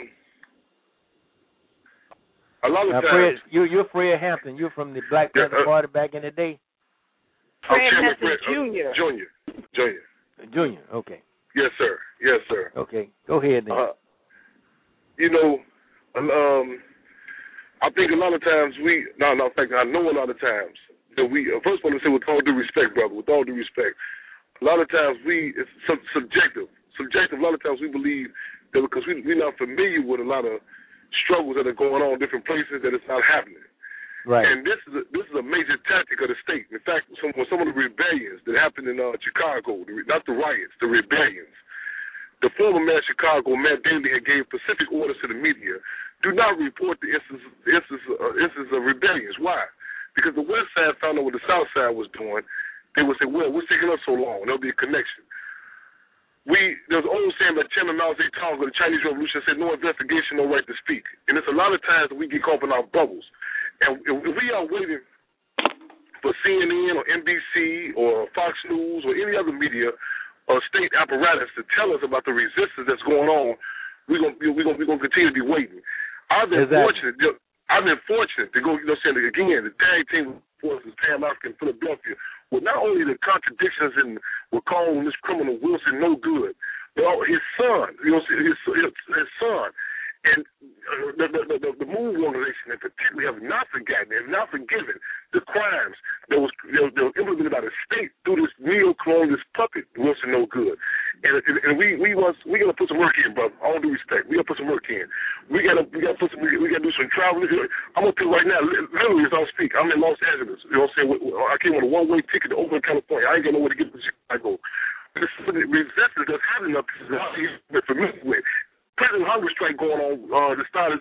A lot of now, times. Fred, you, you're Fred Hampton. You're from the Black Panther Yeah, uh, Party back in the day. Fred Chairman Hampton Fred, uh, Junior Junior. Junior. Junior. Okay. Yes, sir. Yes, sir. Okay. Go ahead then. Uh, you know, um, I think a lot of times we. No, no. In fact, I know a lot of times that we. Uh, first, I want to say with all due respect, brother. With all due respect, a lot of times we. It's sub- subjective. Subjective. A lot of times we believe that because we we're not familiar with a lot of struggles that are going on in different places that it's not happening. Right. And this is a, this is a major tactic of the state. In fact, some some of the rebellions that happened in uh, Chicago, the, not the riots, the rebellions. The former mayor of Chicago, Matt Daley, had gave specific orders to the media: do not report the instances instances, uh, instances of rebellions. Why? Because the West Side found out what the South Side was doing. They would say, "Well, what's taking us so long?" There'll be a connection. We there's an old saying that Chairman Mao Zedong of the Chinese Revolution said, "No investigation, no right to speak." And it's a lot of times that we get caught in our bubbles. And if we are waiting for C N N or N B C or Fox News or any other media or state apparatus to tell us about the resistance that's going on, we're gonna we're gonna we're gonna continue to be waiting. I've been exactly. fortunate. I've been fortunate to go. You know, saying again, the tag team forces Pan African Philadelphia. Well, not only the contradictions in we're calling this criminal Wilson no good, but his son, you know, his his, his son. And uh, the, the, the, the MOVE organization in particular have not forgotten, have not forgiven the crimes that was, that was, that was implemented by the state through this neo-colonialist puppet, Wilson No Good. And, and, and we we was we gotta put some work in, brother. All due respect, we gotta put some work in. We gotta we gotta put some we gotta do some traveling. I'm gonna tell you right now, literally as I speak, I'm in Los Angeles. You know what I'm saying? I came on a one-way ticket to Oakland, California. I ain't got nowhere to get to Chicago. This is the resistance that's happening up here. I'm familiar with. Present hunger strike going on uh, that started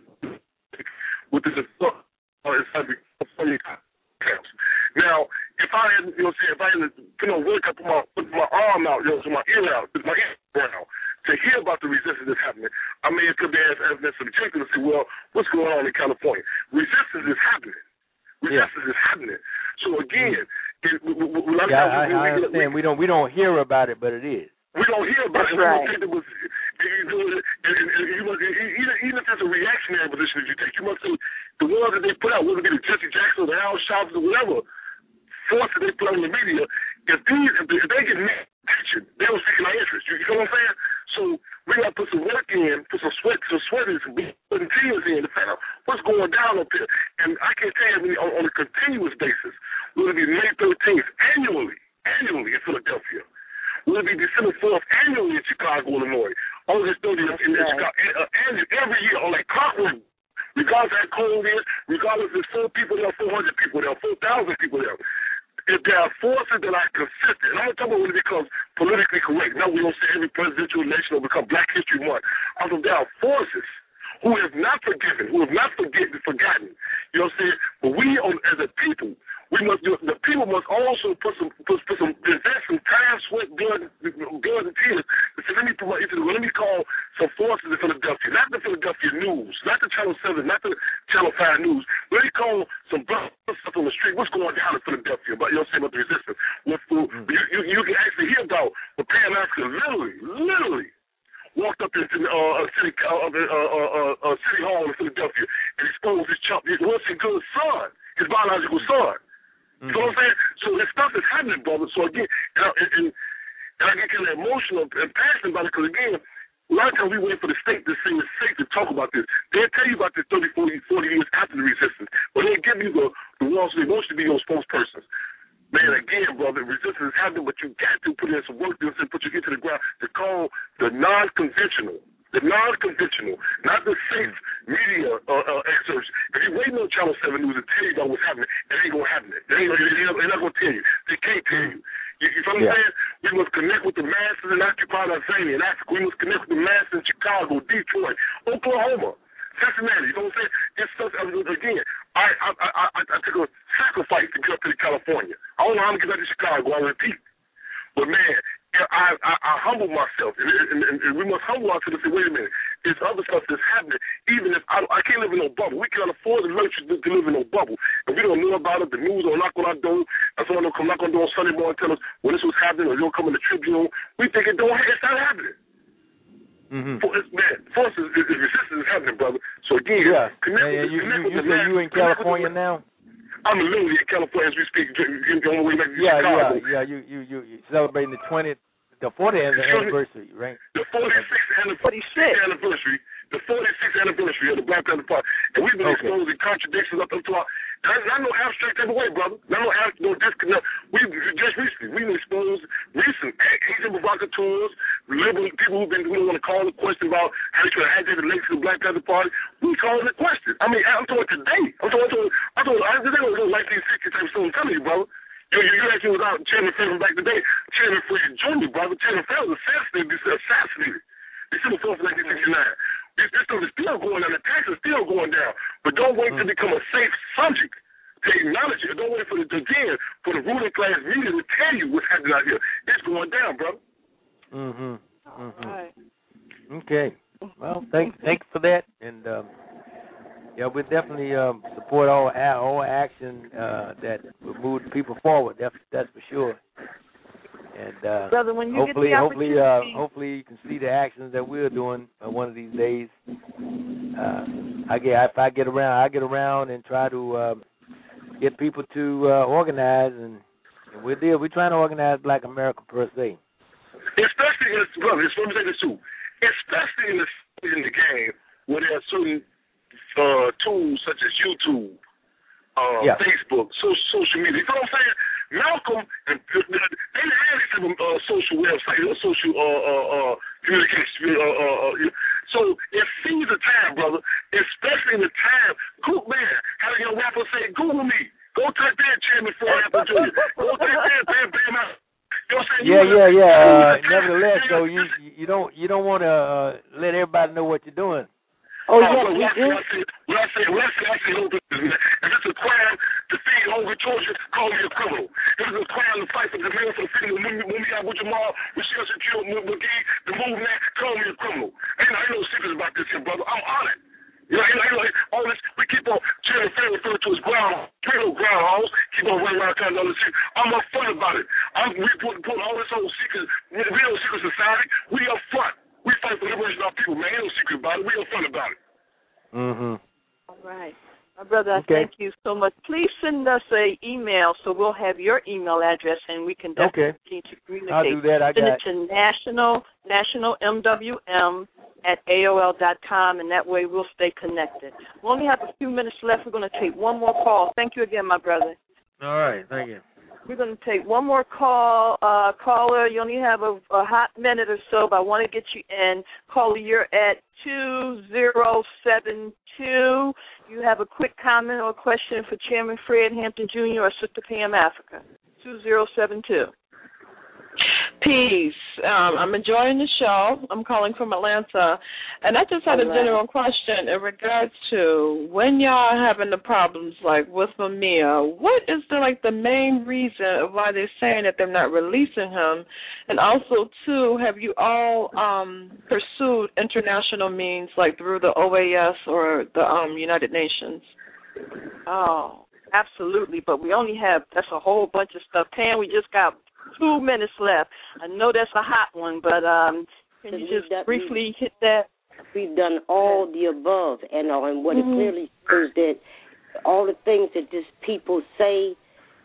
with the uh, inside the California camps. Now, if I had, you know, say if I had, you know, wake up, put my put my arm out, you know, so my ear out, put my ear around to hear about the resistance that's happening, I may have could be as evidence subjective to say, well, what's going on in California? Resistance is happening. Resistance yeah. is happening. So again, it, we, we, we, yeah, I, we, I understand. We, we don't we don't hear about it, but it is. We don't hear about That's it. Right. We don't think it was, you know, and, and, and you must, even, even if it's a reactionary position that you take, you must say the ones that they put out, whether it be the Jesse Jackson or the Al Sharpton or whatever, force that they put out in the media, if these, if they, if they get attention, they don't speak in our interest. You, you know what I'm saying? So we got to put some work in, put some sweat, some sweat in, some putting tears in to find out what's going down up here. And I can tell you on, on a continuous basis, will it be May thirteenth annually, annually in Philadelphia. Will be December fourth annually in Chicago, Illinois. August thirtieth in, in Chicago. Uh, and every year on like clockwork, regardless of how cold it is, regardless if there's four people there, four hundred people there, four thousand people there. If there are forces that are consistent, and I'm not talking about when it becomes politically correct. Now we don't say every presidential election will become Black History Month. I think there are forces who have not forgiven, who have not forget, forgotten. You know what I'm saying? But we, on, as a people, we must do, the people must also put some, put, put some, invest some time, sweat, blood, blood and tears. So let me put my, let me call some forces in Philadelphia, not the Philadelphia News, not the Channel Seven, not the Channel Five News. Let me call some blood stuff on the street. What's going down in Philadelphia? About you know, what I'm saying about the resistance. With, the Pan African literally, literally walked up into uh, a city, uh, uh, uh, uh, city hall in Philadelphia and exposed his chump, his Wilson Good son, his biological son. Mm-hmm. You know what I'm saying? So this stuff is happening, brother. So again, and, and, and, and I get kind of emotional and passionate about it because again, a lot of times we wait for the state to say it's safe to talk about this. They'll tell you about this thirty, forty, forty years after the resistance, but they'll give you the, the ones they want you to be your spokespersons. Man, again, brother, resistance is happening, but you got to put in some work and put your ear to the ground to call the non-conventional, the non-conventional, not the safe media uh, uh, excerpts. If you're waiting on Channel seven News to tell you about what's happening, it ain't going to happen. They ain't, they're not going to tell you. They can't tell you. You, you know what I'm yeah. saying? We must connect with the masses in Occupy Tanzania, in Africa. We must connect with the masses in Chicago, Detroit, Oklahoma, Cincinnati. You know what I'm saying? It's stuff, again, I, I, I, I, I took a sacrifice to get up to California. I don't know how to get back to Chicago, I repeat. But, man, I, I, I humble myself, and, and, and, and we must humble ourselves and say, wait a minute, there's other stuff that's happening, even if I, I can't live in no bubble. We can't afford the luxury to, to live in no bubble. If we don't know about it, the news will knock on our door, and someone will come knock on the door on Sunday morning and tell us when this was happening, or they'll come in the Tribune. We think it don't, it's not happening. Mm-hmm. For, man, forces, is, is resistance is happening, brother. So again, yeah. connect yeah, yeah. with You, connect you, with you the say you in California the, now? I'm literally in California as we speak. On the way back to yeah, Chicago. Yeah, yeah, You, you, you, you celebrating the twentieth, the fortieth anniversary, right? The forty-sixth anniversary. The forty-sixth anniversary of the Black Panther Party, and we've been okay. exposing contradictions up until our. That's not no abstract type of way, brother. Not no abstract, no disconnect. We just recently we've exposed recent Asian provocateurs, liberal people who've been who don't want to call the question about how they try to agitate the legacy of the Black Panther Party. We calling the question. I mean, I'm talking today. I'm talking. I'm talking. I'm talking. This ain't no nineteen sixty type stuff. I'm telling you, brother. You, you, you actually was out Chairman Fred from back today. Chairman Fred Junior, brother. Chairman Fred was assassinated. Assassinated. December fourth, nineteen sixty-nine. This, this stuff is still going down. The tax is still going down. But don't wait mm. to become a safe subject to acknowledge it. Don't wait for the, again, for the ruling class media to tell you what's happening out here. It's going down, brother. Mm-hmm. Mm-hmm. Right. Okay. Well, thanks thanks for that. And, um, yeah, we definitely um, support all, all action uh, that will move people forward. That's, that's for sure. And uh, Brother, when you hopefully, get the hopefully, uh, hopefully, you can see the actions that we're doing uh, one of these days. Uh, I get if I get around, I get around and try to uh, get people to uh, organize, and, and we're there. We're trying to organize Black America per se. Especially in this, brother. Let me say this too. Especially in the in the game where there are certain uh, tools such as YouTube, uh, yeah. Facebook, so, social media. You know what I'm saying? Malcolm, they had some uh, social websites, uh, social uh, uh, uh, communication. Uh, uh, uh, so it seems a time, brother, especially in the time. Google, man, how do your rapper say, Google me. Go type in Chairman Fred Hampton Junior Go type in Bam Bam out. You know what I'm saying? Yeah, yeah, yeah. Uh, nevertheless, though, you you don't you don't want to uh, let everybody know what you're doing. Oh, yes, uh, we do. When I say, when I say, I say, if it's a crime to feed hungry children, call me a criminal. If it's a crime to fight for the man for the city of Mumia Abu Jamal, Michelle Shaquille McGee, the movement, call me a criminal. Ain't, ain't no secrets about this here, brother. I'm on it. You know, you know, like all this, we keep on trying to refer to as ground, real groundhogs, keep on running around trying to understand. I'm up front about it. I'm, we put, put all this old secret, real secret society, we up front. We fight for the liberation of our people, man. Ain't no secret about it. We up front about it. Mm-hmm. All right. My brother, okay. Thank you so much. Please send us an email so we'll have your email address and we can definitely okay. to communicate. I'll do that. I send got it to national, national M W M at A O L dot com, and that way we'll stay connected. We only have a few minutes left. We're going to take one more call. Thank you again, my brother. All right. Thank you. We're going to take one more call. Uh, caller, you only have a, a hot minute or so, but I want to get you in. Caller, you're at two zero seven two. You have a quick comment or question for Chairman Fred Hampton Junior or Sister Pam Africa. two zero seven two. Peace. Um, I'm enjoying the show. I'm calling from Atlanta. And I just had a general question in regards to when y'all are having the problems like with Mumia, what is the like the main reason of why they're saying that they're not releasing him? And also, too, have you all um, pursued international means like through the O A S or the um, United Nations? Oh, absolutely. But we only have, that's a whole bunch of stuff. Pam, we just got two minutes left. I know that's a hot one, but um, can you just done, briefly hit that? We've done all the above, and, uh, and what mm-hmm. it clearly shows that all the things that these people say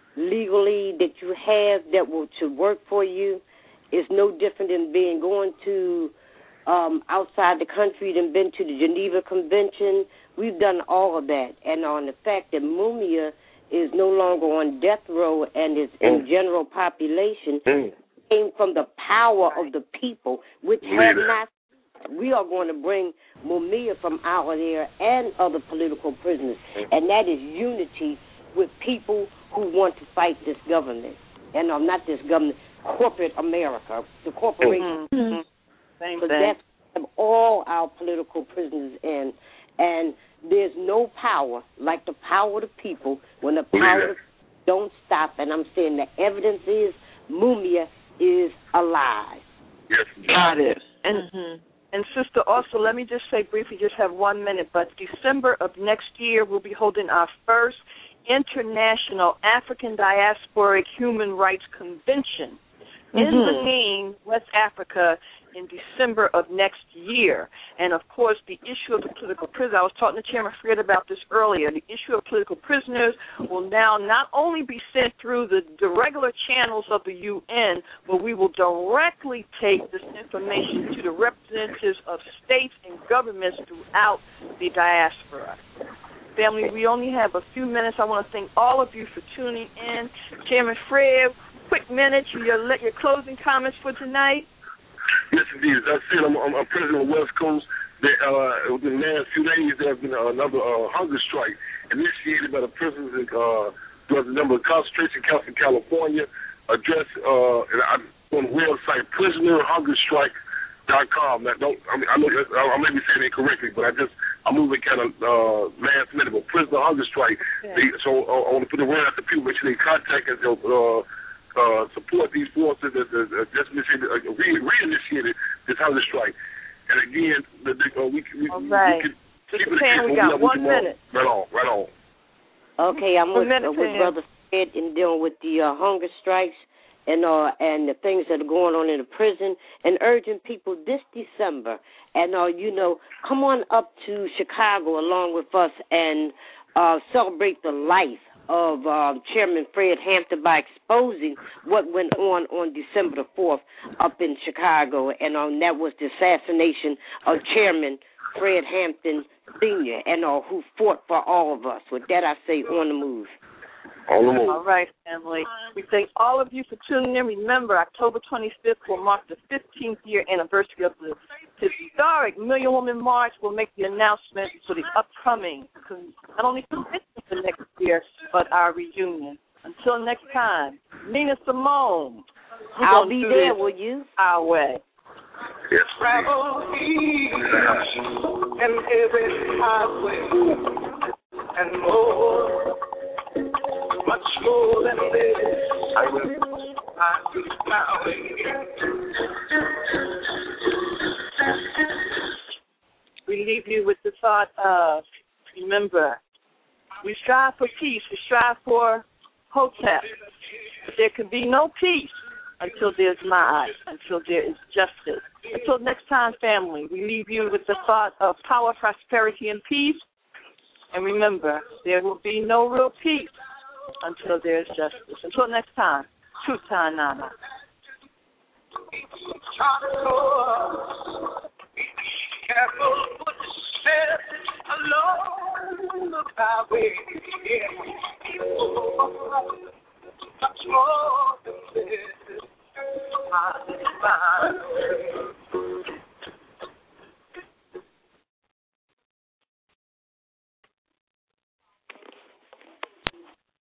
legally that you have that will to work for you is no different than being going to um, outside the country than been to the Geneva Convention. We've done all of that, and on the fact that Mumia is no longer on death row and is mm. in general population mm. came from the power of the people, which have not. We are going to bring Mumia from out there and other political prisoners, and that is unity with people who want to fight this government. And um, not this government, corporate America, the corporation. Mm-hmm. Same Because thing. that's all our political prisoners in. And there's no power like the power of the people when the power of the people don't stop. And I'm saying the evidence is Mumia is alive. Yes, got it. And mm-hmm. And, Sister, also, let me just say briefly, just have one minute, but December of next year, we'll be holding our first International African Diasporic Human Rights Convention mm-hmm. in Benin, West Africa, in December of next year. And, of course, the issue of the political prisoners, I was talking to Chairman Fred about this earlier, the issue of political prisoners will now not only be sent through the, the regular channels of the U N, but we will directly take this information to the representatives of states and governments throughout the diaspora. Family, we only have a few minutes. I want to thank all of you for tuning in. Chairman Fred, quick minute, your, your closing comments for tonight. Yes, indeed. As I said, I'm, I'm, I'm president of West Coast. There, uh, within the last few days, there has been uh, another uh, hunger strike initiated by the prisoners in uh, throughout the number of concentration camps in California. Address uh, and I, on the website prisoner hunger strike dot com. Now, don't I mean I know I may be saying it incorrectly, but I just I'm moving kind of uh, last minute. But prisoner hunger strike. Okay. They, so uh, I want to put the word out to people. Make sure they contact us. Uh, Uh, support these forces that uh, just initiated, uh, re- reinitiated this hunger strike. And again, the, the, uh, we, we, All right. we can keep it Pam, we got one minute. Right on, right on. Okay, I'm with, uh, with Brother Fred in dealing with the uh, hunger strikes and uh, and the things that are going on in the prison, and urging people this December, and uh, you know, come on up to Chicago along with us and uh, celebrate the life of uh, Chairman Fred Hampton by exposing what went on on December the fourth up in Chicago, and um, that was the assassination of Chairman Fred Hampton Senior, and uh, who fought for all of us. With that, I say on the move. On the move. All right, family. We thank all of you for tuning in. Remember, October twenty-fifth will mark the fifteenth year anniversary of the historic Million Woman March. We'll make the announcement for the upcoming, not only convention for next year, but our reunion. Until next time, Nina Simone. I'll be there, will you? Our way. Yes, travel and every highway and more, much more than this. I will. I will my way. We leave you with the thought of, remember, we strive for peace, we strive for Hotep. But there can be no peace until there's Ma'at, until there is justice. Until next time, family, we leave you with the thought of power, prosperity, and peace. And remember, there will be no real peace until there's justice. Until next time, Tuta Nana. Careful, put yourself alone the highway.